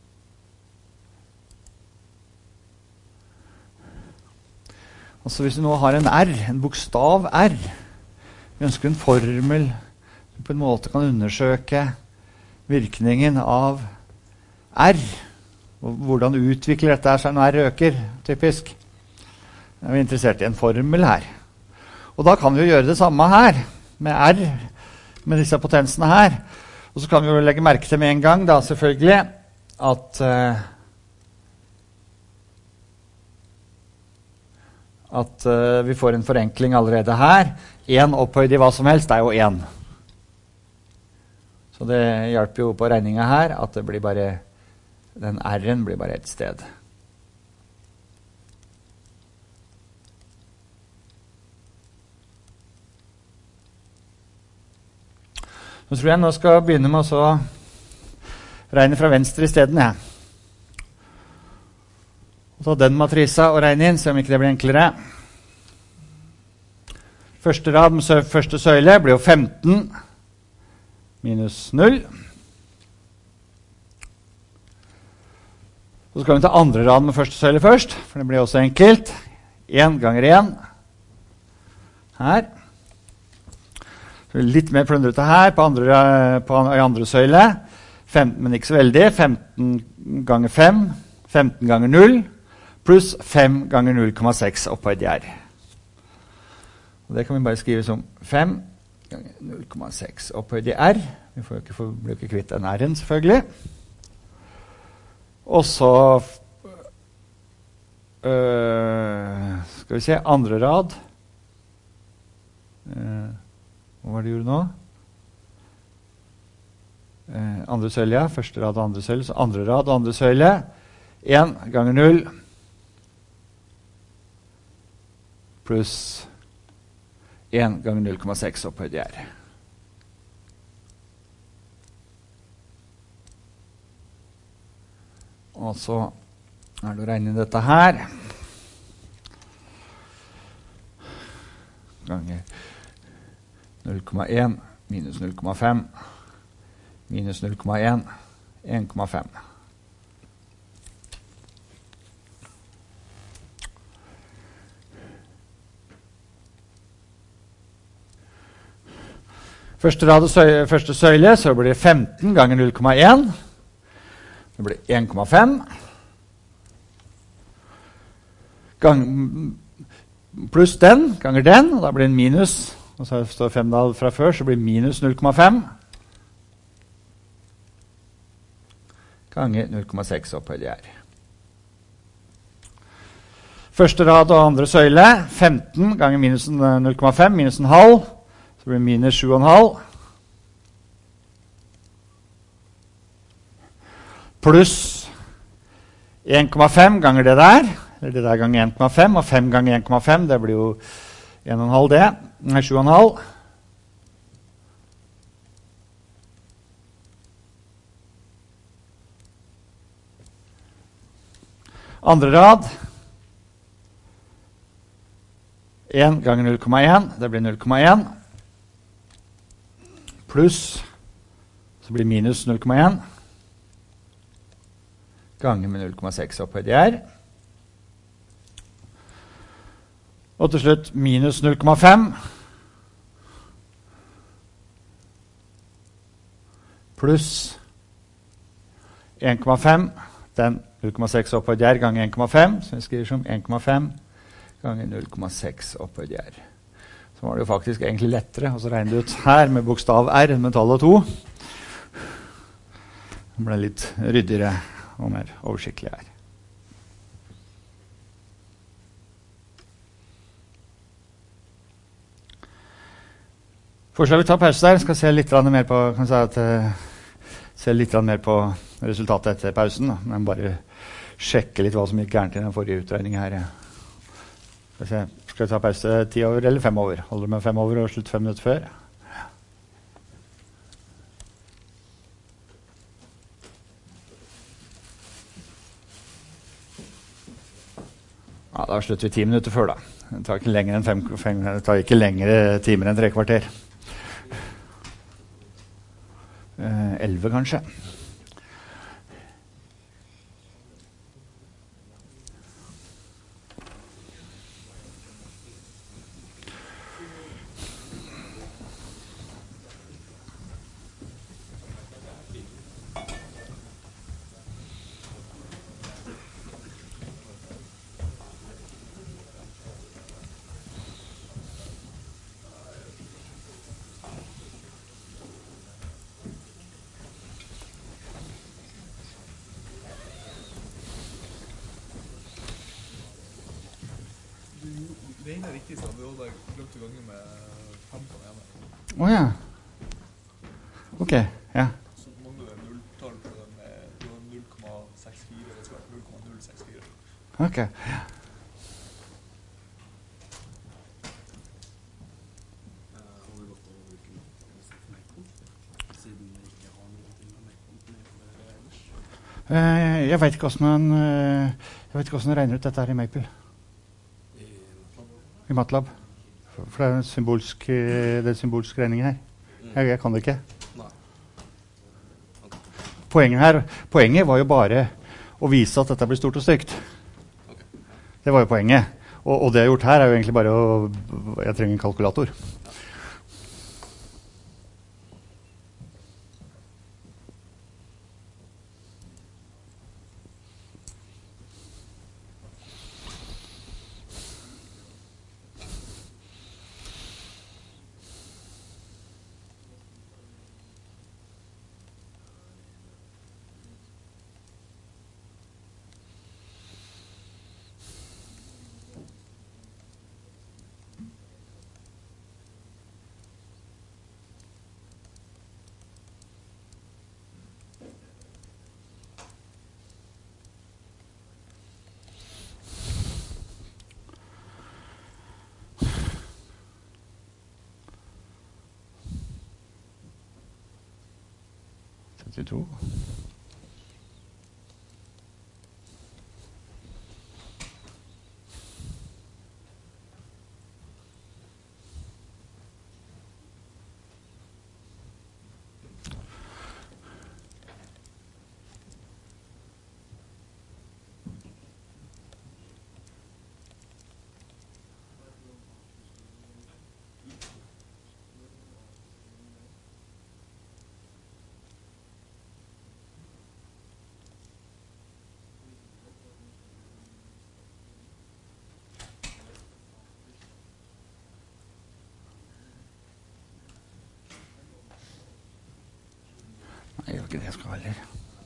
Altså hvis vi nå har en R, en bokstav R, vi ønsker en formel som på en måte kan undersøke virkningen av R, og hvordan utvikler dette seg når R øker, typisk. Jeg er interessert i en formel her. Og da kan vi jo gjøre det samme her, med R, med disse potensene her. Og så kan vi jo legge merke til med en gang, da, selvfølgelig, at, uh, at uh, vi får en forenkling allerede her. En opphøyd i hva som helst er jo en. Så det hjelper jo på regningen her, at det blir bare, den R-en blir bare et sted. Så tror jeg nå skal begynne med å regne fra venstre i stedet. Ja. Og ta den matrisa og regne inn, se om ikke det blir enklere. Første rad med sø første søyle blir jo femten minus null. Så skal vi ta andre rad med første søyle først, for det blir også enkelt. en ganger en. Her. Litt mer plundrete her på andre, på andre søyle. femten, men ikke så veldig. femten ganger fem. femten ganger null. Pluss fem ganger null komma seks opphøyd i R. Og det kan vi bare skrive som fem ganger null komma seks opphøyd i R. Vi får jo ikke, får, blir ikke kvitt den R-en, selvfølgelig. Og så øh, skal vi se, andre rad. Øh, Hva var det du gjorde nå? Eh, andre søyle, ja. Første rad og andre søyle. Så andre rad og andre søyle. en ganger null. Pluss en ganger null komma seks opphøyd i R. Og så er det å regne inn dette her. Ganger null komma én minus null komma fem minus null komma én, en komma fem. Første rad og søyle, første søyle, så blir det femten ganger null komma én. Det blir en komma fem. Gang, pluss den, ganger den, og da blir det en minus. Og så står fem da fra før, så blir minus null komma fem. Ganger null komma seks opphøyd i R. Første rad og andre søyle, femten ganger minus null komma fem, minus en halv. Så blir det minus sju komma fem. Pluss en komma fem ganger det der. Eller det der ganger en komma fem, og fem ganger en komma fem, det blir jo en komma fem det. Nei, sju komma fem. Andre rad. en ganger null komma én, det blir null komma én. Pluss, så blir minus null komma én. Ganger med null komma seks opphøyd i R. Og til slutt minus null komma fem. Pluss en komma fem. Den null komma seks opphøyd i R ganger en komma fem. Så vi skriver som en komma fem ganger null komma seks opphøyd i R. så var det jo faktisk egentlig lettere å regne det ut her med bokstav R med tallet to. Det ble litt ryddigere og mer oversiktlig her. Forslag vi tar pause der, skal se litt mer på, kan si at, se litt mer på resultatet etter pausen, da. Men bare sjekke litt hva som gikk gærent i den forrige utregningen her. Skal vi se, skal vi ta pause ti over eller fem over? Holder du med fem over og slutt fem minutter før? Ja, da slutter vi ti minutter før da. Det tar ikke lengre enn fem, fem, det tar ikke lengre timer enn tre kvarter. Eh, elleve kanskje.
Det ene er riktig, så vi hadde glemt å gange med fem på den ene.
Åja. Ok, ja.
Så mangler det nulltall på den med null komma seks fire, det skal være null komma null seks fire.
Ok, ja. Uh, jeg vet ikke hvordan man, uh, jeg vet ikke hvordan man regner ut dette her i Maple. I MATLAB. For det er en symbolsk, det er symbolsk regning her. Jeg, jeg kan det ikke.
Nei. Okay.
Poenget her, poenget var jo bare å vise at dette blir stort og stygt.
Okay.
Det var jo poenget. Og, og det jeg har gjort her er jo egentlig bare å, jeg trenger en kalkulator. trettito. Nei, det er ikke det jeg skal heller.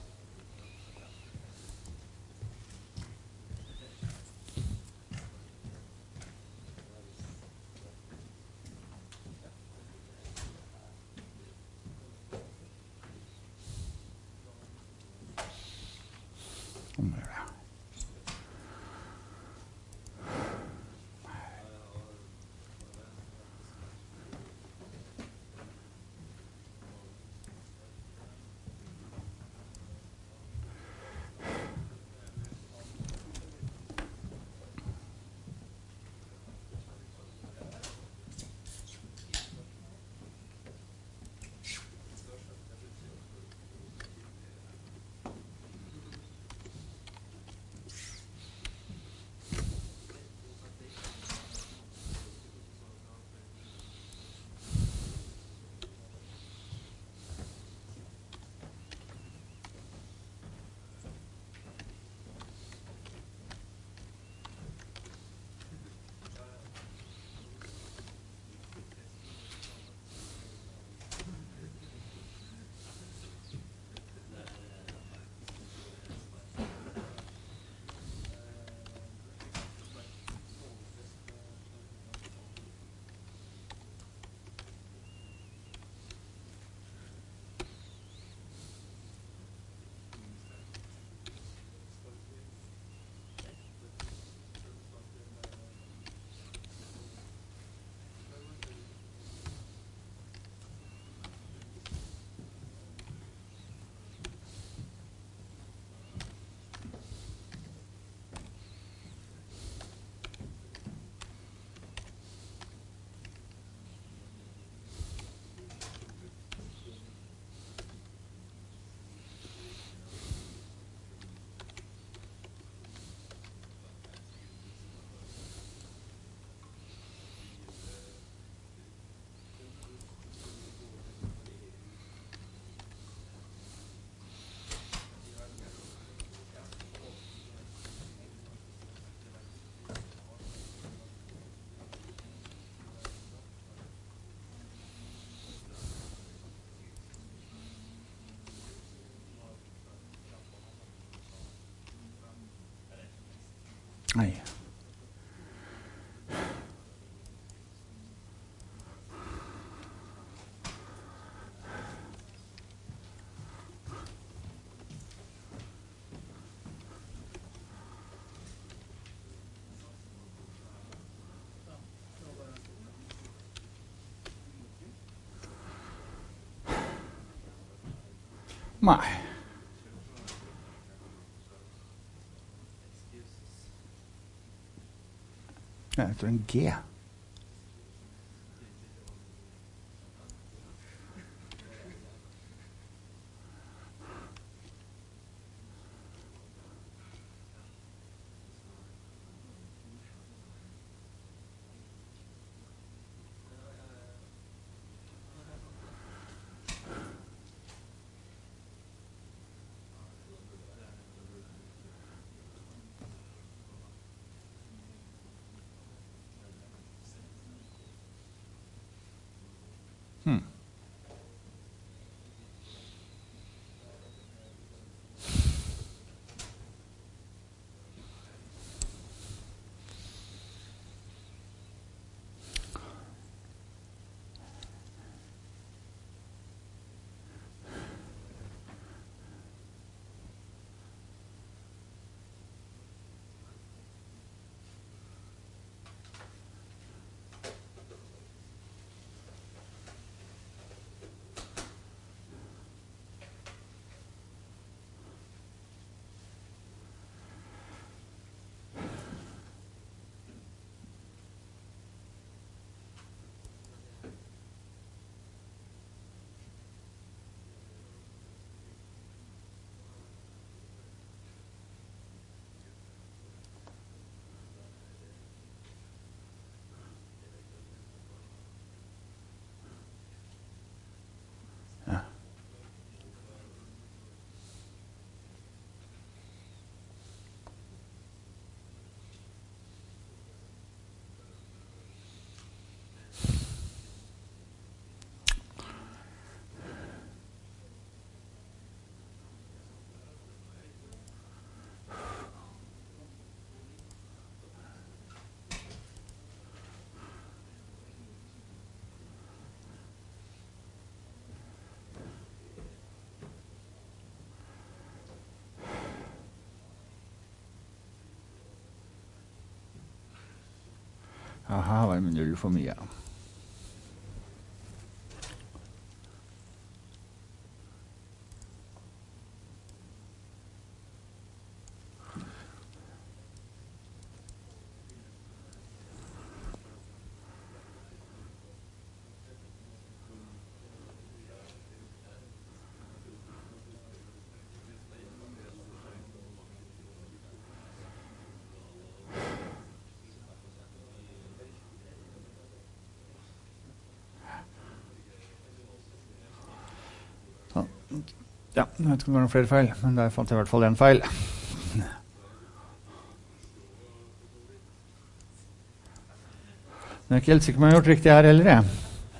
Sånn gjør det. Nei. Nei. Jeg tror en G. Hmm. Aha, var det null for mye. Ja, jeg vet ikke om det var noen flere feil, men der fant jeg i hvert fall en feil. Men jeg er ikke helt sikker på om jeg har gjort riktig her heller, jeg.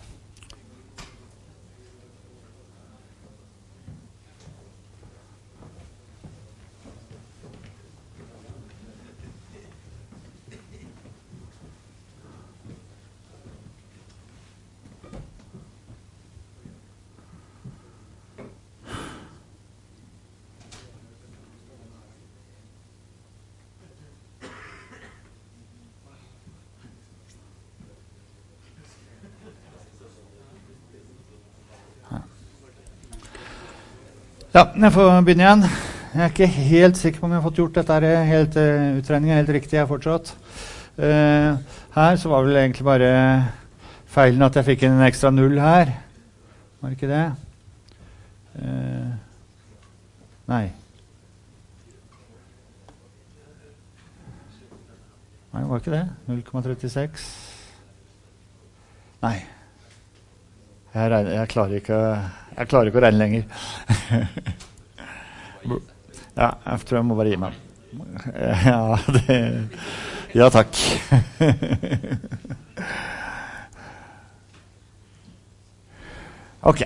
Ja, jeg får begynne igjen. Jeg er ikke helt sikker på om jeg har fått gjort dette her helt, uh, utregningen helt riktig her fortsatt. Uh, her så var vel egentlig bare feilen at jeg fikk en ekstra null her. Var det ikke det? Uh, nei. Nei, det var ikke det. null komma trettiseks. Nei. Jeg, regner, jeg, klarer ikke, jeg klarer ikke å regne lenger. Ja, jeg tror jeg må bare gi meg. Ja, det, ja takk. Ok.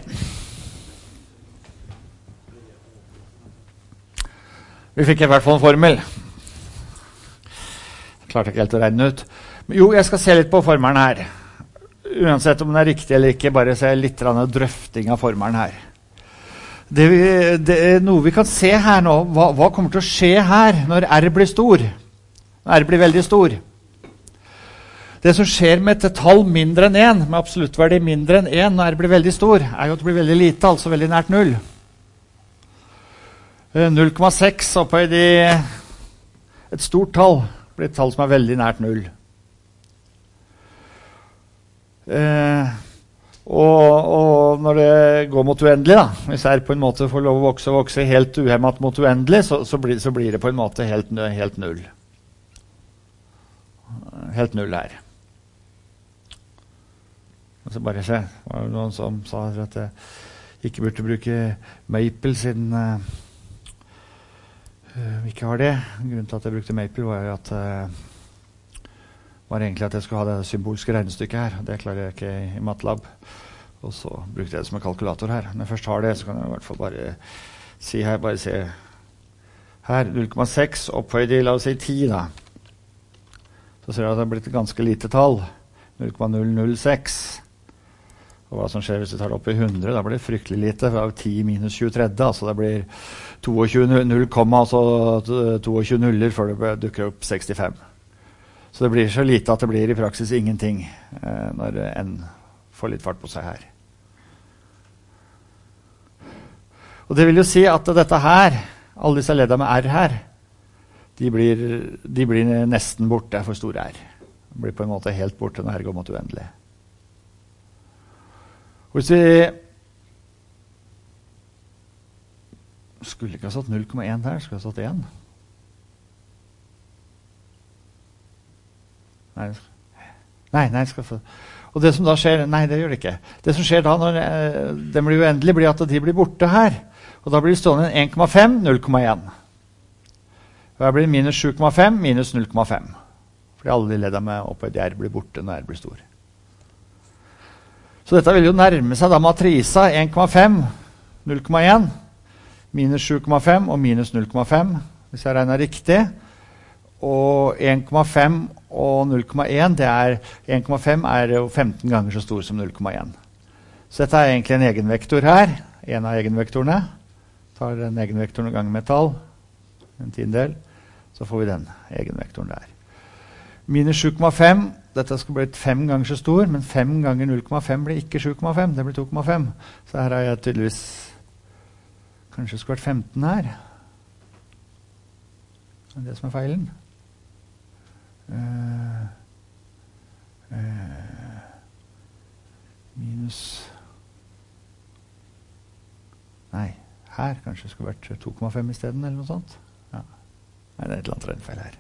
Vi fikk i hvert fall en formel. klarte jeg ikke helt å regne ut. Men jo, jeg skal se litt på formelen her. Uansett om den er riktig eller ikke, bare se litt drøfting av formelen her. Det, det er noe vi kan se her nå. Hva, hva kommer til å skje her når R blir stor? Når R blir veldig stor. Det som skjer med et tall mindre enn én, med absoluttverdi mindre enn én når R blir veldig stor, er jo at det blir veldig lite, altså veldig nært null. null komma seks opphøyd i et stort tall blir et tall som er veldig nært null. Eh, og, og når det går mot uendelig, da, hvis R på en måte får lov å vokse og vokse helt uhemmet mot uendelig, så, så, blir, så blir det på en måte helt, helt null. Helt null her. Og så bare se, det var noen som sa at jeg ikke burde bruke Maple siden uh, vi ikke har det. Grunnen til at jeg brukte Maple var jo at uh, var egentlig at jeg skulle ha det symbolske regnestykket her. Det klarer jeg ikke i MATLAB. Og så brukte jeg det som en kalkulator her. Når jeg først har det, så kan jeg i hvert fall bare si her, bare se her, null komma seks opphøyd i, la oss si ti da. Så ser du at det har blitt et ganske lite tall, null komma null null seks. Og hva som skjer hvis vi tar det opp i hundre, da blir det fryktelig lite, for det er ti minus tjuetre, altså det blir tjueto null, altså tjueto nuller før det dukker opp sekstifem. Så det blir så lite at det blir i praksis ingenting eh, når n får litt fart på seg her. Og det vil jo si at dette her, alle disse leddene med R her, de blir, de blir nesten borte for store R. De blir på en måte helt borte når R går mot uendelig. Og hvis vi skulle ikke ha satt null komma én der, skulle ha satt én. Nei, nei, nei skal få. Og det som da skjer, nei, det gjør det ikke. Det som skjer da når eh, den blir uendelig, blir at de blir borte her. Og da blir det stående en komma fem, null komma én. Og da blir det minus sju komma fem, minus null komma fem. Fordi alle de leddene med opphøyd R blir borte når R blir stor. Så dette vil jo nærme seg da matrisa en komma fem, null komma én, minus sju komma fem og minus null komma fem, hvis jeg regner riktig. Og en komma fem og null komma én, det er en komma fem er jo femten ganger så stor som null komma én. Så dette er egentlig en egenvektor her, en av egenvektorene. Tar den egenvektoren og ganger med tall, en tiendedel, så får vi den egenvektoren der. Minus sju komma fem, dette skal bli fem ganger så stor, men fem ganger null komma fem blir ikke sju komma fem, det blir to komma fem. Så her har jeg tydeligvis, kanskje det skulle vært femten her. Det er det som er feilen. Uh, uh, minus nei, her kanskje det skulle vært to komma fem i stedet eller noe sånt. Ja. Nei, det er et eller annet regnfeil her.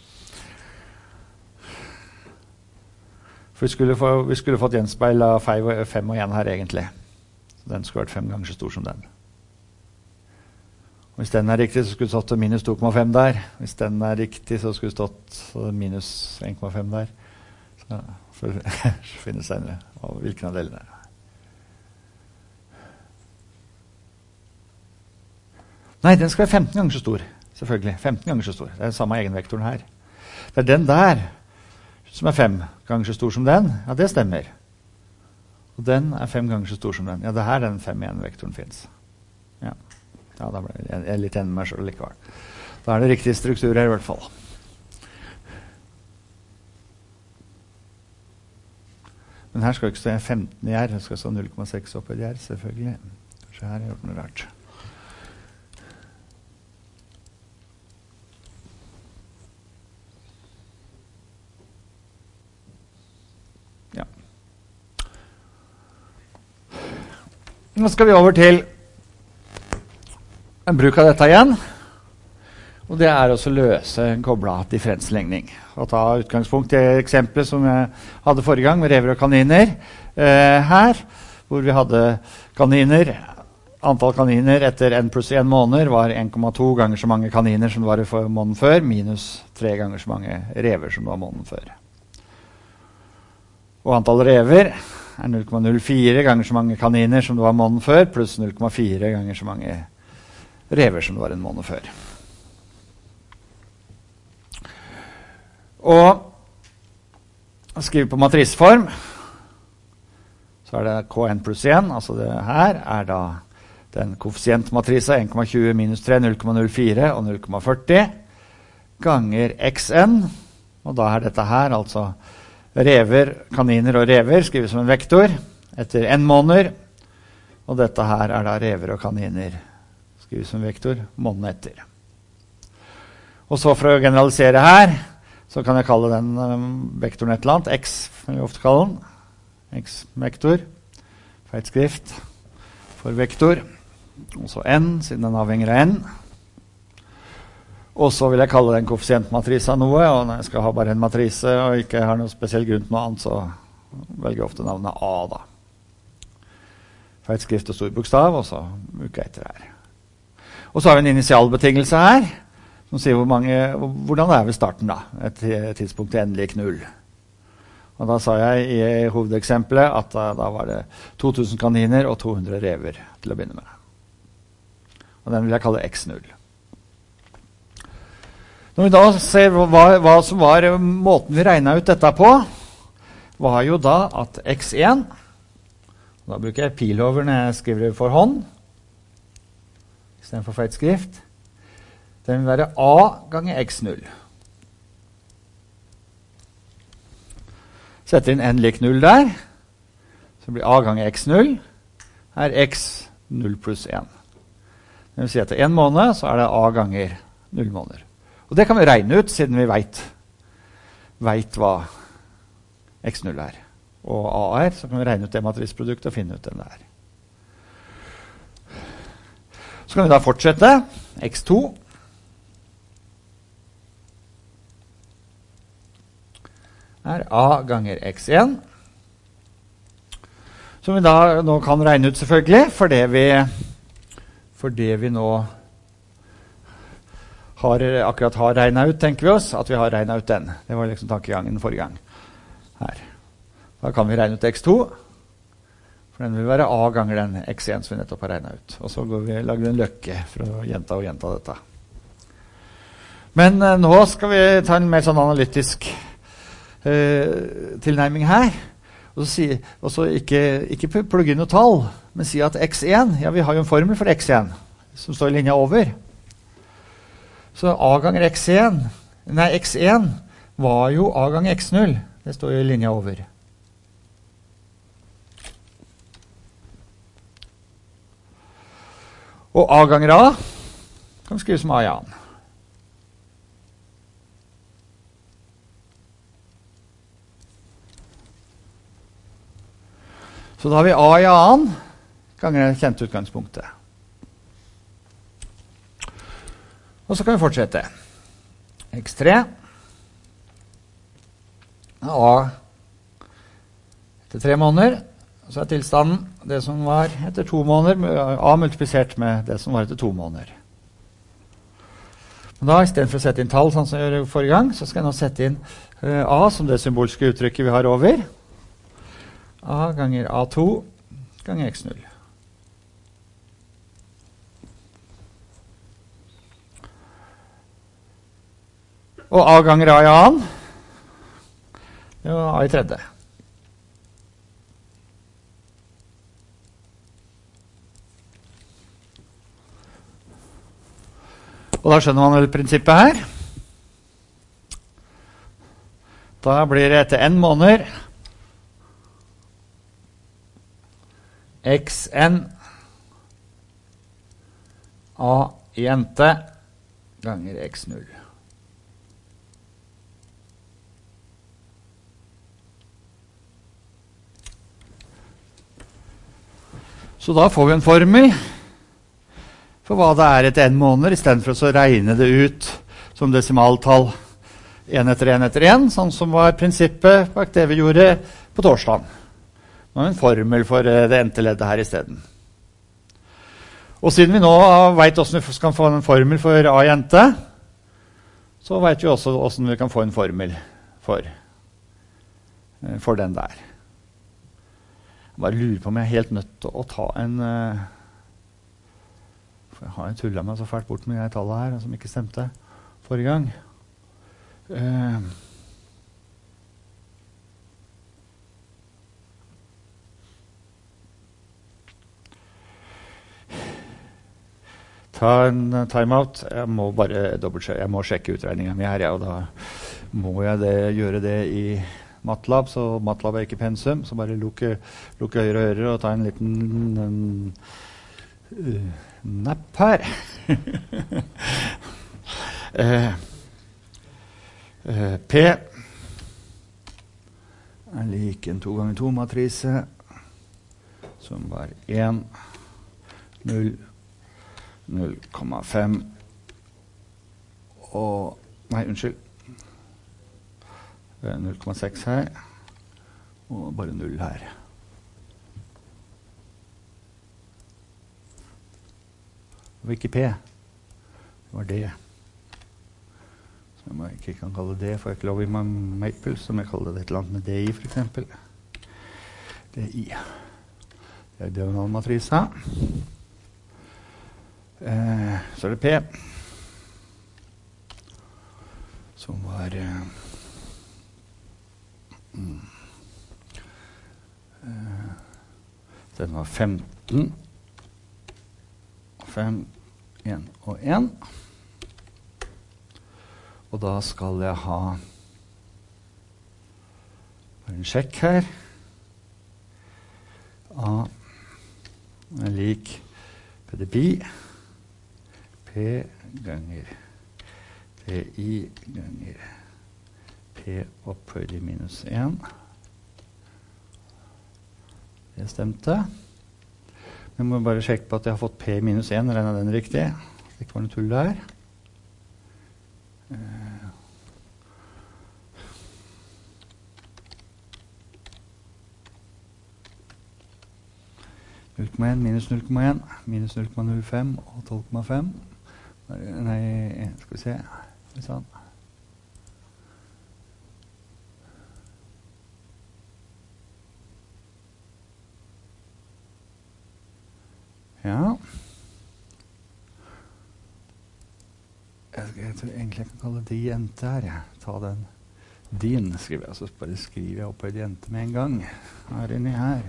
For vi skulle, få, vi skulle fått gjenspeil av fem og én her egentlig. Så den skulle vært fem ganger så stor som den. Og hvis den er riktig, så skulle det stått minus to komma fem der. Hvis den er riktig, så skulle det stått minus en komma fem der. Så får vi finne senere av hvilken av delene. Nei, den skal være femten ganger så stor. Selvfølgelig, femten ganger så stor. Det er den samme egenvektoren her. Det er den der som er fem ganger så stor som den. Ja, det stemmer. Og den er fem ganger så stor som den. Ja, det er her den fem egenvektoren finnes. Ja. Ja, da ble jeg, jeg litt enig med meg selv likevel. Da er det riktig struktur her i hvert fall. Men her skal det ikke stå femten i R, det skal stå null komma seks oppe i R, selvfølgelig. Kanskje her har jeg gjort noe rart. Ja. Nå skal vi over til en bruk av dette igjen, og det er også å løse en koblet differensligning. Og ta utgangspunkt i eksempelet som jeg hadde forrige gang med rever og kaniner eh, her, hvor vi hadde kaniner, antall kaniner etter n pluss en måneder var en komma to ganger så mange kaniner som det var for måneden før, minus tre ganger så mange rever som det var måneden før. Og antall rever er null komma null fire ganger så mange kaniner som det var måneden før, pluss null komma fire ganger så mange rever som det var en måned før. Og skriver på matriseform, så er det K n pluss én, altså det her er da den koeffisientmatrisa en komma tjue minus tre, null komma null fire og null komma førti, ganger xn, og da er dette her, altså rever, kaniner og rever, skrives som en vektor, etter n måneder, og dette her er da rever og kaniner, skrives som en vektor, måneden etter. Og så for å generalisere her, så kan jeg kalle den um, vektoren et eller annet, x, vil jeg ofte kalle den, x-vektor, feilskrift for vektor, og så n, siden den avhenger av n. Og så vil jeg kalle den koeffisientmatrisa noe, og når jeg skal ha bare en matrise, og ikke har noe spesiell grunn til noe annet, så velger jeg ofte navnet A da. Feilskrift og stor bokstav, og så uke etter her. Og så har vi en initialbetingelse her, som sier hvor mange, hvordan det er ved starten da, et tidspunkt til endelig null. Og da sa jeg i hovedeksempelet at da, da var det to tusen kaniner og to hundre rever til å begynne med. Og den vil jeg kalle x null. Når vi da ser hva, hva som var måten vi regnet ut dette på, var jo da at x én, da bruker jeg pil over når jeg skriver det for hånd, i stedet for feilskrift, den vil være a ganger x null. Setter inn n lik null der, så blir a ganger x null, er x null pluss én. Det vil si at etter en måned så er det a ganger null måneder. Og det kan vi regne ut, siden vi vet, vet hva x null er. Og a er, så kan vi regne ut det matrisproduktet og finne ut den der. Så kan vi da fortsette. x to er a ganger x én. Som vi da nå kan regne ut selvfølgelig, fordi vi, fordi vi nå har, akkurat har regnet ut, tenker vi oss, at vi har regnet ut den. Det var liksom tankegangen forrige gang. Her. Da kan vi regne ut x to, for den vil være a ganger den x én som vi nettopp har regnet ut. Og så går vi, lager vi en løkke for å gjenta og gjenta dette. Men eh, nå skal vi ta en mer sånn analytisk eh, tilnærming her. Og så, si, og så ikke, ikke plugge inn noe tall, men si at x én, ja vi har jo en formel for x én, som står i linja over. Så a ganger x én, nei x én var jo a ganger x null, det står i linja over. Og a ganger a kan vi skrive som a i annen. Så da har vi a i annen ganger det kjente utgangspunktet. Og så kan vi fortsette. x tre a etter tre måneder. Så er tilstanden det som var etter to måneder, a multiplisert med det som var etter to måneder. Men da, i stedet for å sette inn tall, sånn som jeg gjør forrige gang, så skal jeg nå sette inn uh, a som det symbolske uttrykket vi har over. A ganger a to ganger x null. Og a ganger a i annen, det var a i tredje. Og da skjønner man vel prinsippet her. Da blir det etter n måneder xn a i jente ganger x null. Så da får vi en formel for hva det er etter n måneder, i stedet for å regne det ut som desimaltall en etter en etter en, sånn som var prinsippet bak det vi gjorde på torsdagen. Nå har vi en formel for det endte leddet her i stedet. Og siden vi nå vet hvordan vi kan få en formel for a jente, så vet vi også hvordan vi kan få en formel for, for den der. Jeg bare lurer på om jeg er helt nødt til å ta en... For jeg har en tullet meg så fælt bort med de tallet her, som ikke stemte forrige gang. Uh, ta en uh, timeout. Jeg må bare dobbeltsjekke. Jeg må sjekke utregningen min her, ja, og da må jeg det, gjøre det i MATLAB, så MATLAB er ikke pensum, så bare lukke, lukke øyre og ører og ta en liten um, uh, napp her. uh, uh, P er lik en to ganger to matrise, som var en, null, null komma fem, og, nei, unnskyld, null komma seks her, og bare null her. Det var ikke P, det var D. Så jeg må ikke kan kalle det, for jeg ikke lov i Maple, som jeg kaller det et eller annet med D I for eksempel. D I. Det er diagonalmatrisa. Eh, så er det P, som var... Eh, Mm. Uh, den var femten, fem, en og en. Og da skal jeg ha en sjekk her. A er lik P D P, P ganger T I ganger P opphøyd i minus en. Det stemte. Jeg må bare sjekke på at jeg har fått P minus en, regner den riktig. Det ikke var noe tull der. Uh. null komma en minus null komma en, minus null komma null fem og tolv komma fem. Nei, skal vi se. Sånn. Ja. Jeg, skal, jeg tror egentlig jeg kan kalle det jente her. Ja. Ta den din, skriver jeg. Så bare skriver jeg opp en jente med en gang. Her inni her.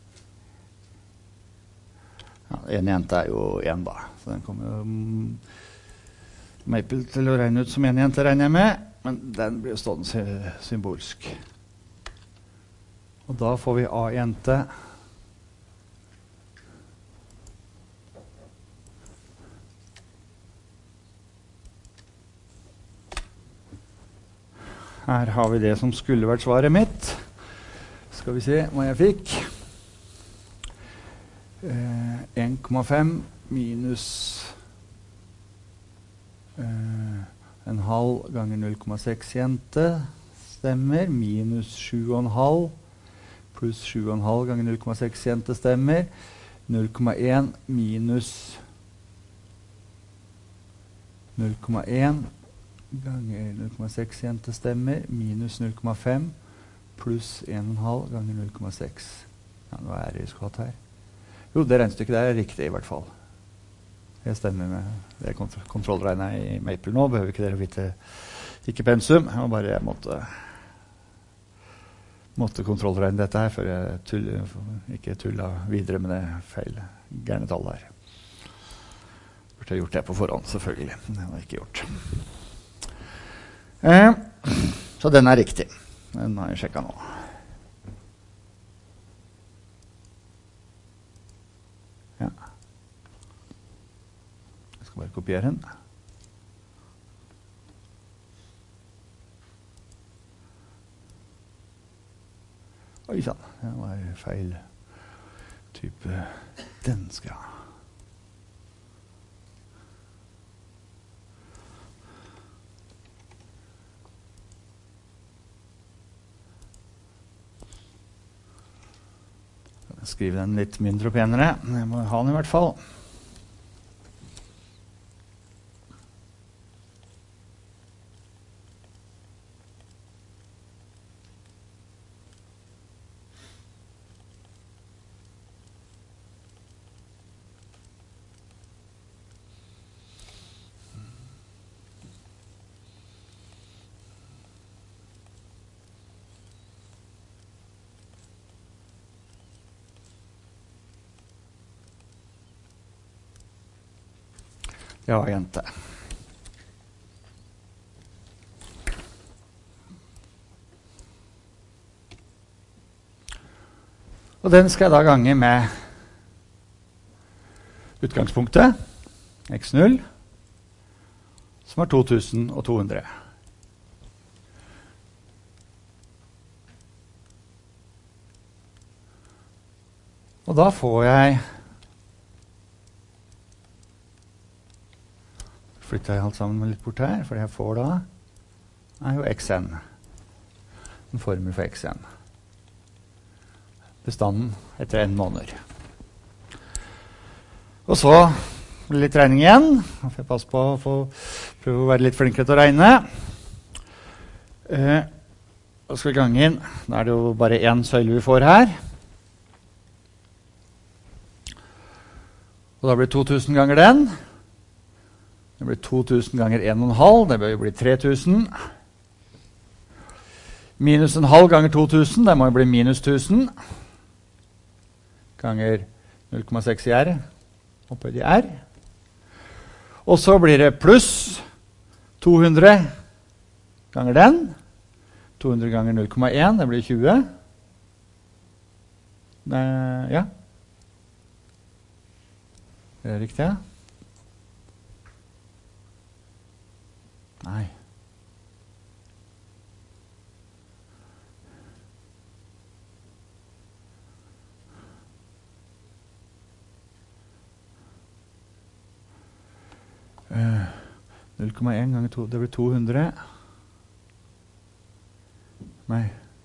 Ja, en jente er jo en da. Så den kommer jo um, Maple til å regne ut som en jente, regner jeg med. Men den blir jo stående sy symbolsk. Og da får vi A-jente. Her har vi det som skulle vært svaret mitt. Skal vi se hva jeg fikk. Eh, en komma fem minus eh, en halv ganger null komma seks jente stemmer. Minus sju komma fem pluss sju komma fem ganger null komma seks jente stemmer. null komma en minus null komma en ganger null komma seks jente stemmer, minus null komma fem pluss en komma fem ganger null komma seks. Ja, hva er det vi skal ha her? Jo, det regnestykket der er riktig i hvert fall. Jeg stemmer med det kont kontrollregnet i Maple nå, behøver ikke dere vite ikke pensum. Jeg må bare jeg måtte, måtte kontrollregne dette her, før jeg tull, ikke tulla videre med det feil gærne tallet her. Burde jeg gjort det på forhånd, selvfølgelig. Det har jeg ikke gjort. Eh, så den er riktig. Den har jeg sjekket nå. Ja. Jeg skal bare kopiere den. Oi sann, det var feil type. Den skal jeg ha. Skrive den litt mindre og penere. Jeg må ha den i hvert fall. Ja, jente. Og den skal jeg da gange med utgangspunktet, x null, som er to tusen to hundre. Og da får jeg flytter jeg alt sammen litt bort her, for det jeg får da er jo xn. En formel for xn. Bestanden etter en måneder. Og så blir det litt regning igjen. Da får jeg passe på å få, prøve å være litt flinkere til å regne. Eh, da skal vi gange inn. Da er det jo bare én søyle vi får her. Og da blir det to tusen ganger den. Det blir to tusen ganger en komma fem. Det bør jo bli tre tusen. Minus en halv ganger to tusen. Det må jo bli minus tusen. Ganger null komma seks i R. Opphøyd i R. Og så blir det pluss to hundre ganger den. to hundre ganger null komma en. Det blir tjue. Nei, ja. Er det riktig, ja? Nei. Uh, null komma en ganger to, det blir to hundre. Nei.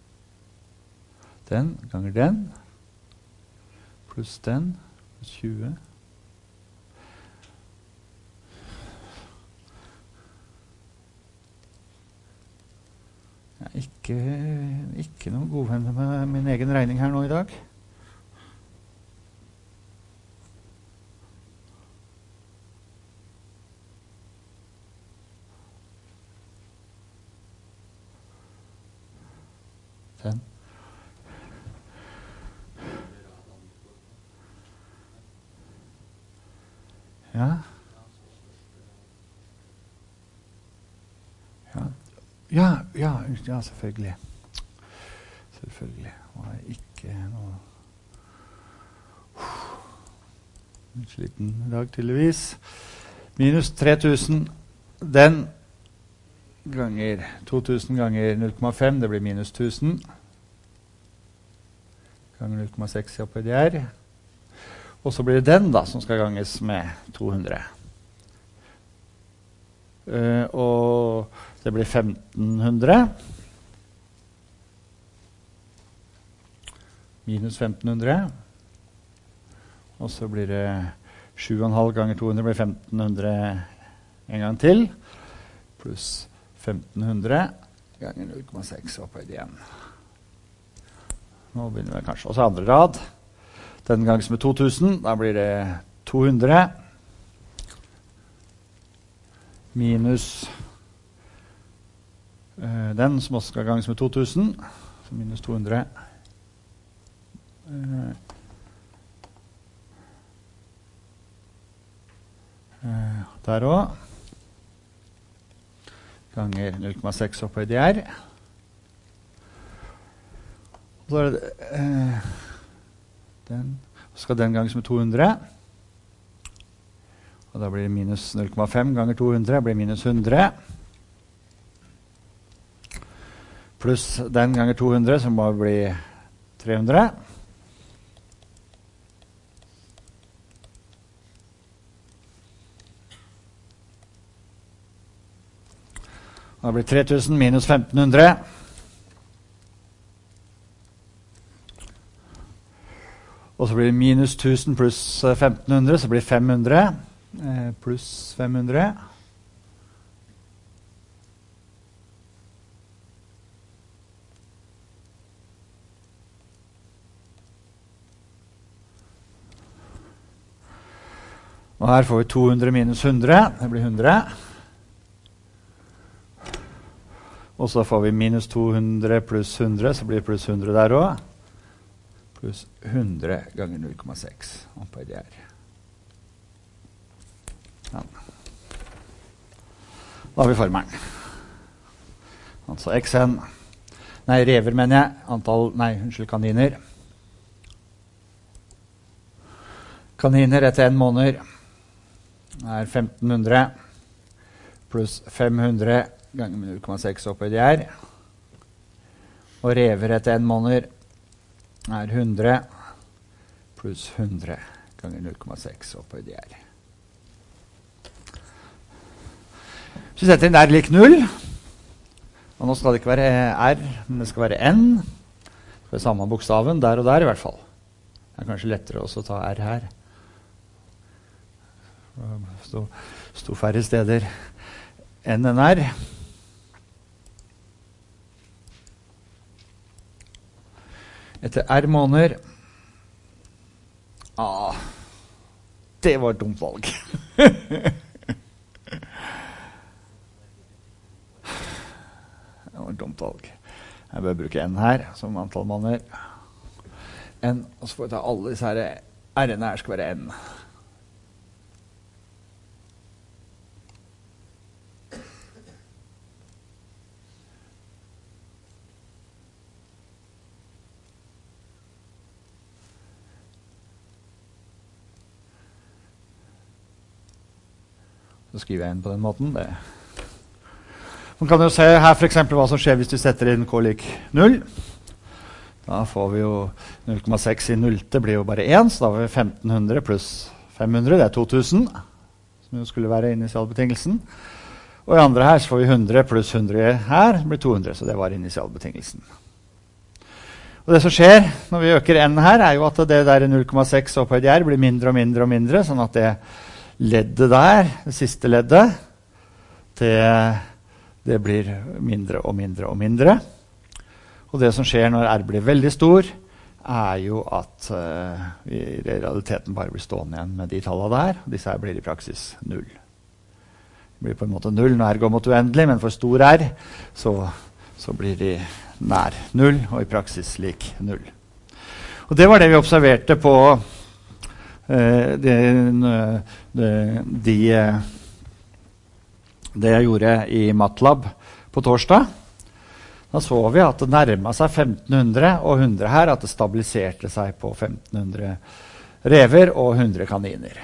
Den ganger den. Pluss den. Pluss tjue. Jeg er ikke, ikke noe godvenn med min egen regning her nå i dag. Den. Ja. Ja. Ja, ja, ja, selvfølgelig. Selvfølgelig. Det var ikke noe en sliten dag tydeligvis. Minus tre tusen. Den ganger to tusen ganger null komma fem, det blir minus tusen. Ganger null komma seks i opphøyd i R. Og så blir det den da, som skal ganges med to hundre. Uh, og det blir femten hundre. Minus femten hundre. Og så blir det sju komma fem ganger to hundre blir femten hundre en gang til. Pluss femten hundre ganger null komma seks opphøyd igjen. Nå begynner vi kanskje. Og så andre rad. Den gangs med to tusen. Da blir det to hundre. Minus uh, den som også skal ganges med to tusen, så minus to hundre. Uh, uh, der også. Ganger null komma seks opphøyd i R. Så er det uh, den. Så skal den ganges med to hundre. Og da blir det minus null komma fem ganger to hundre, blir minus hundre. Pluss den ganger to hundre, som må bli tre hundre. Og da blir tre tusen minus femten hundre. Og så blir det minus tusen pluss femten hundre, så blir det fem hundre. Eh, pluss fem hundre. Og her får vi to hundre minus hundre. Det blir hundre. Og så får vi minus to hundre pluss hundre, så blir det pluss hundre der også. Pluss hundre ganger null komma seks. Oppå det her. Ja. Da har vi formelen. Altså xn, nei, rever mener jeg, antall, nei, unnskyld, kaniner. Kaniner etter en måned er femten hundre pluss fem hundre ganger med null komma seks opphøyd i R. Og rever etter en måned er hundre pluss hundre ganger null komma seks opphøyd i R. Så vi setter inn R lik null. Og nå skal det ikke være R, men det skal være N. Det skal være samme bokstaven der og der i hvert fall. Det er kanskje lettere også å ta R her. Det sto, sto færre steder N enn R. Etter R måneder. Ah, det var et dumt valg. Det var et dumt valg. Jeg bør bruke N her som antall måneder. N, og så får jeg ta alle disse her. R-ene her skal være N. Så skriver jeg inn på den måten. Det. Man kan jo se her for eksempel hva som skjer hvis du setter inn k lik null. Da får vi jo null komma seks i nullte blir jo bare én, så da har vi femten hundre pluss fem hundre, det er to tusen, som jo skulle være initialbetingelsen. Og i andre her så får vi hundre pluss hundre her, det blir to hundre, så det var initialbetingelsen. Og det som skjer når vi øker n her, er jo at det der null komma seks opphøyd i R blir mindre og mindre og mindre, sånn at det leddet der, det siste leddet, det, det blir mindre og mindre og mindre. Og det som skjer når R blir veldig stor, er jo at uh, vi i realiteten bare blir stående igjen med de tallene der. Disse her blir i praksis null. Det blir på en måte null når R går mot uendelig, men for stor R så, så blir de nær null, og i praksis lik null. Og det var det vi observerte på uh, de, de, de, det jeg gjorde i MATLAB på torsdag. Da så vi at det nærmet seg femten hundre og hundre her, at det stabiliserte seg på femten hundre rever og hundre kaniner.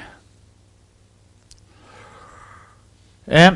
Eh.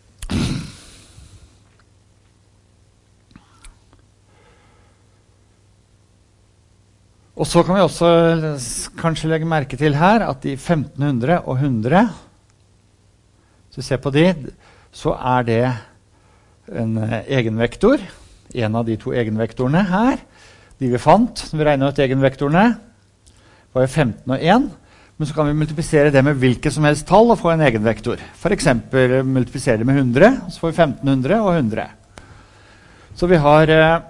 Og så kan vi også kanskje legge merke til her at de femten hundre og hundre, hvis vi ser på de, så er det en egenvektor. En av de to egenvektorene her, de vi fant når vi regnet ut egenvektorene, var jo femten og én, men så kan vi multiplisere det med hvilket som helst tall og få en egenvektor. For eksempel multiplisere det med hundre, så får vi femten hundre og hundre. Så vi har uh,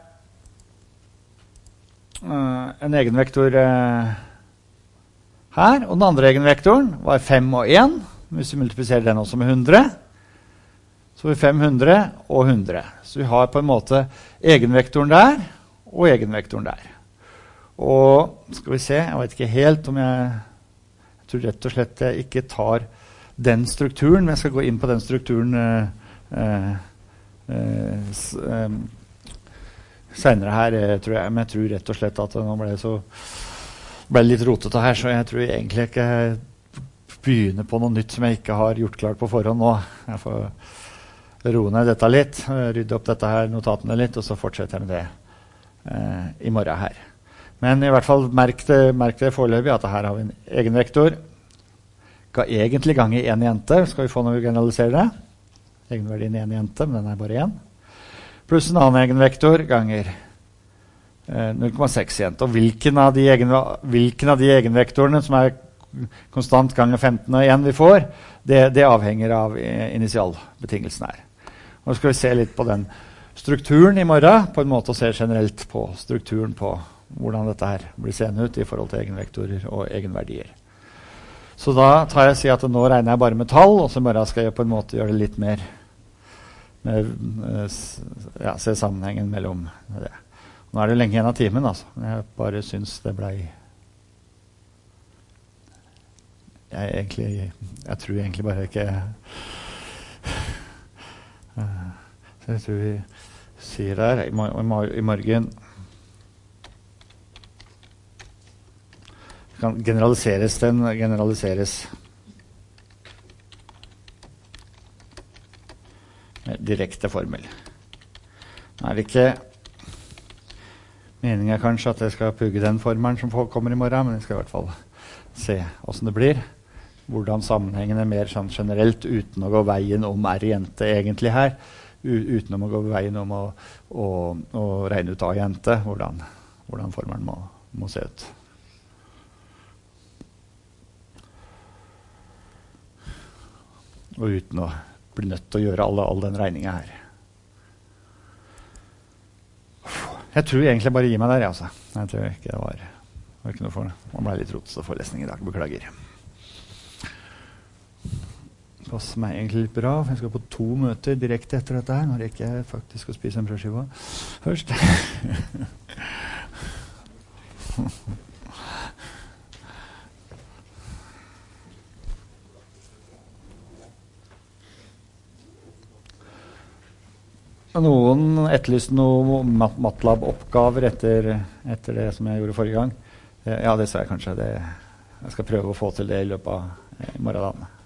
en egenvektor uh, her, og den andre egenvektoren var fem og én, hvis vi multipliserer den også med hundre. Så vi har fem hundre og hundre. Så vi har på en måte egenvektoren der og egenvektoren der. Og skal vi se, jeg vet ikke helt om jeg, jeg tror rett og slett jeg ikke tar den strukturen, men jeg skal gå inn på den strukturen uh, uh, s, um, senere her, tror jeg. Men jeg tror rett og slett at nå ble det så ble det litt rotete her, så jeg tror jeg egentlig ikke begynner på noe nytt som jeg ikke har gjort klart på forhånd nå. Jeg får roe ned dette litt, rydde opp dette her, notatene litt, og så fortsetter jeg med det eh, i morgen her. Men i hvert fall merk det, merk det foreløpig at her har vi en egenvektor. Ga egentlig gange en jente, skal vi få når vi generaliserer det. Egenverdien en jente, men den er bare én. Pluss en annen egenvektor ganger eh, null komma seks jente. Og hvilken av, de egen, hvilken av de egenvektorene som er konstant ganger femten og én vi får, det, det avhenger av initialbetingelsen her. Nå skal vi se litt på den strukturen i morgen, på en måte å se generelt på strukturen på hvordan dette her blir seende ut i forhold til egenvektorer og egenverdier. Så da tar jeg og sier at nå regner jeg bare med tall, og så i morgen skal jeg på en måte gjøre det litt mer, med, ja, se sammenhengen mellom det. Nå er det lenge igjen av timen, altså. Jeg bare synes det ble jeg, egentlig, jeg tror egentlig bare ikke Uh, så jeg tror vi sier der i, mor i morgen kan generaliseres den, generaliseres med direkte formel. Nå er det ikke meningen kanskje at jeg skal pugge den formelen som kommer i morgen, men jeg skal i hvert fall se hvordan det blir. Hvordan sammenhengene mer sånn generelt, uten å gå veien om R-jente egentlig her, uten å gå veien om å, å, å regne ut A-jente, hvordan, hvordan formelen må, må se ut. Og uten å bli nødt til å gjøre alle, all den regningen her. Jeg tror egentlig bare gi meg der, altså. Jeg tror ikke det var, det var ikke noe for det. Man ble litt rotete forelesning i dag, beklager. Det passer meg egentlig litt bra, for jeg skal på to møter direkte etter dette her, når jeg ikke faktisk skal spise en brødskive først. Noen etterlyste noen mat MATLAB-oppgaver etter, etter det som jeg gjorde forrige gang. Ja, det sa jeg kanskje. Det, jeg skal prøve å få til det i løpet av i morgen.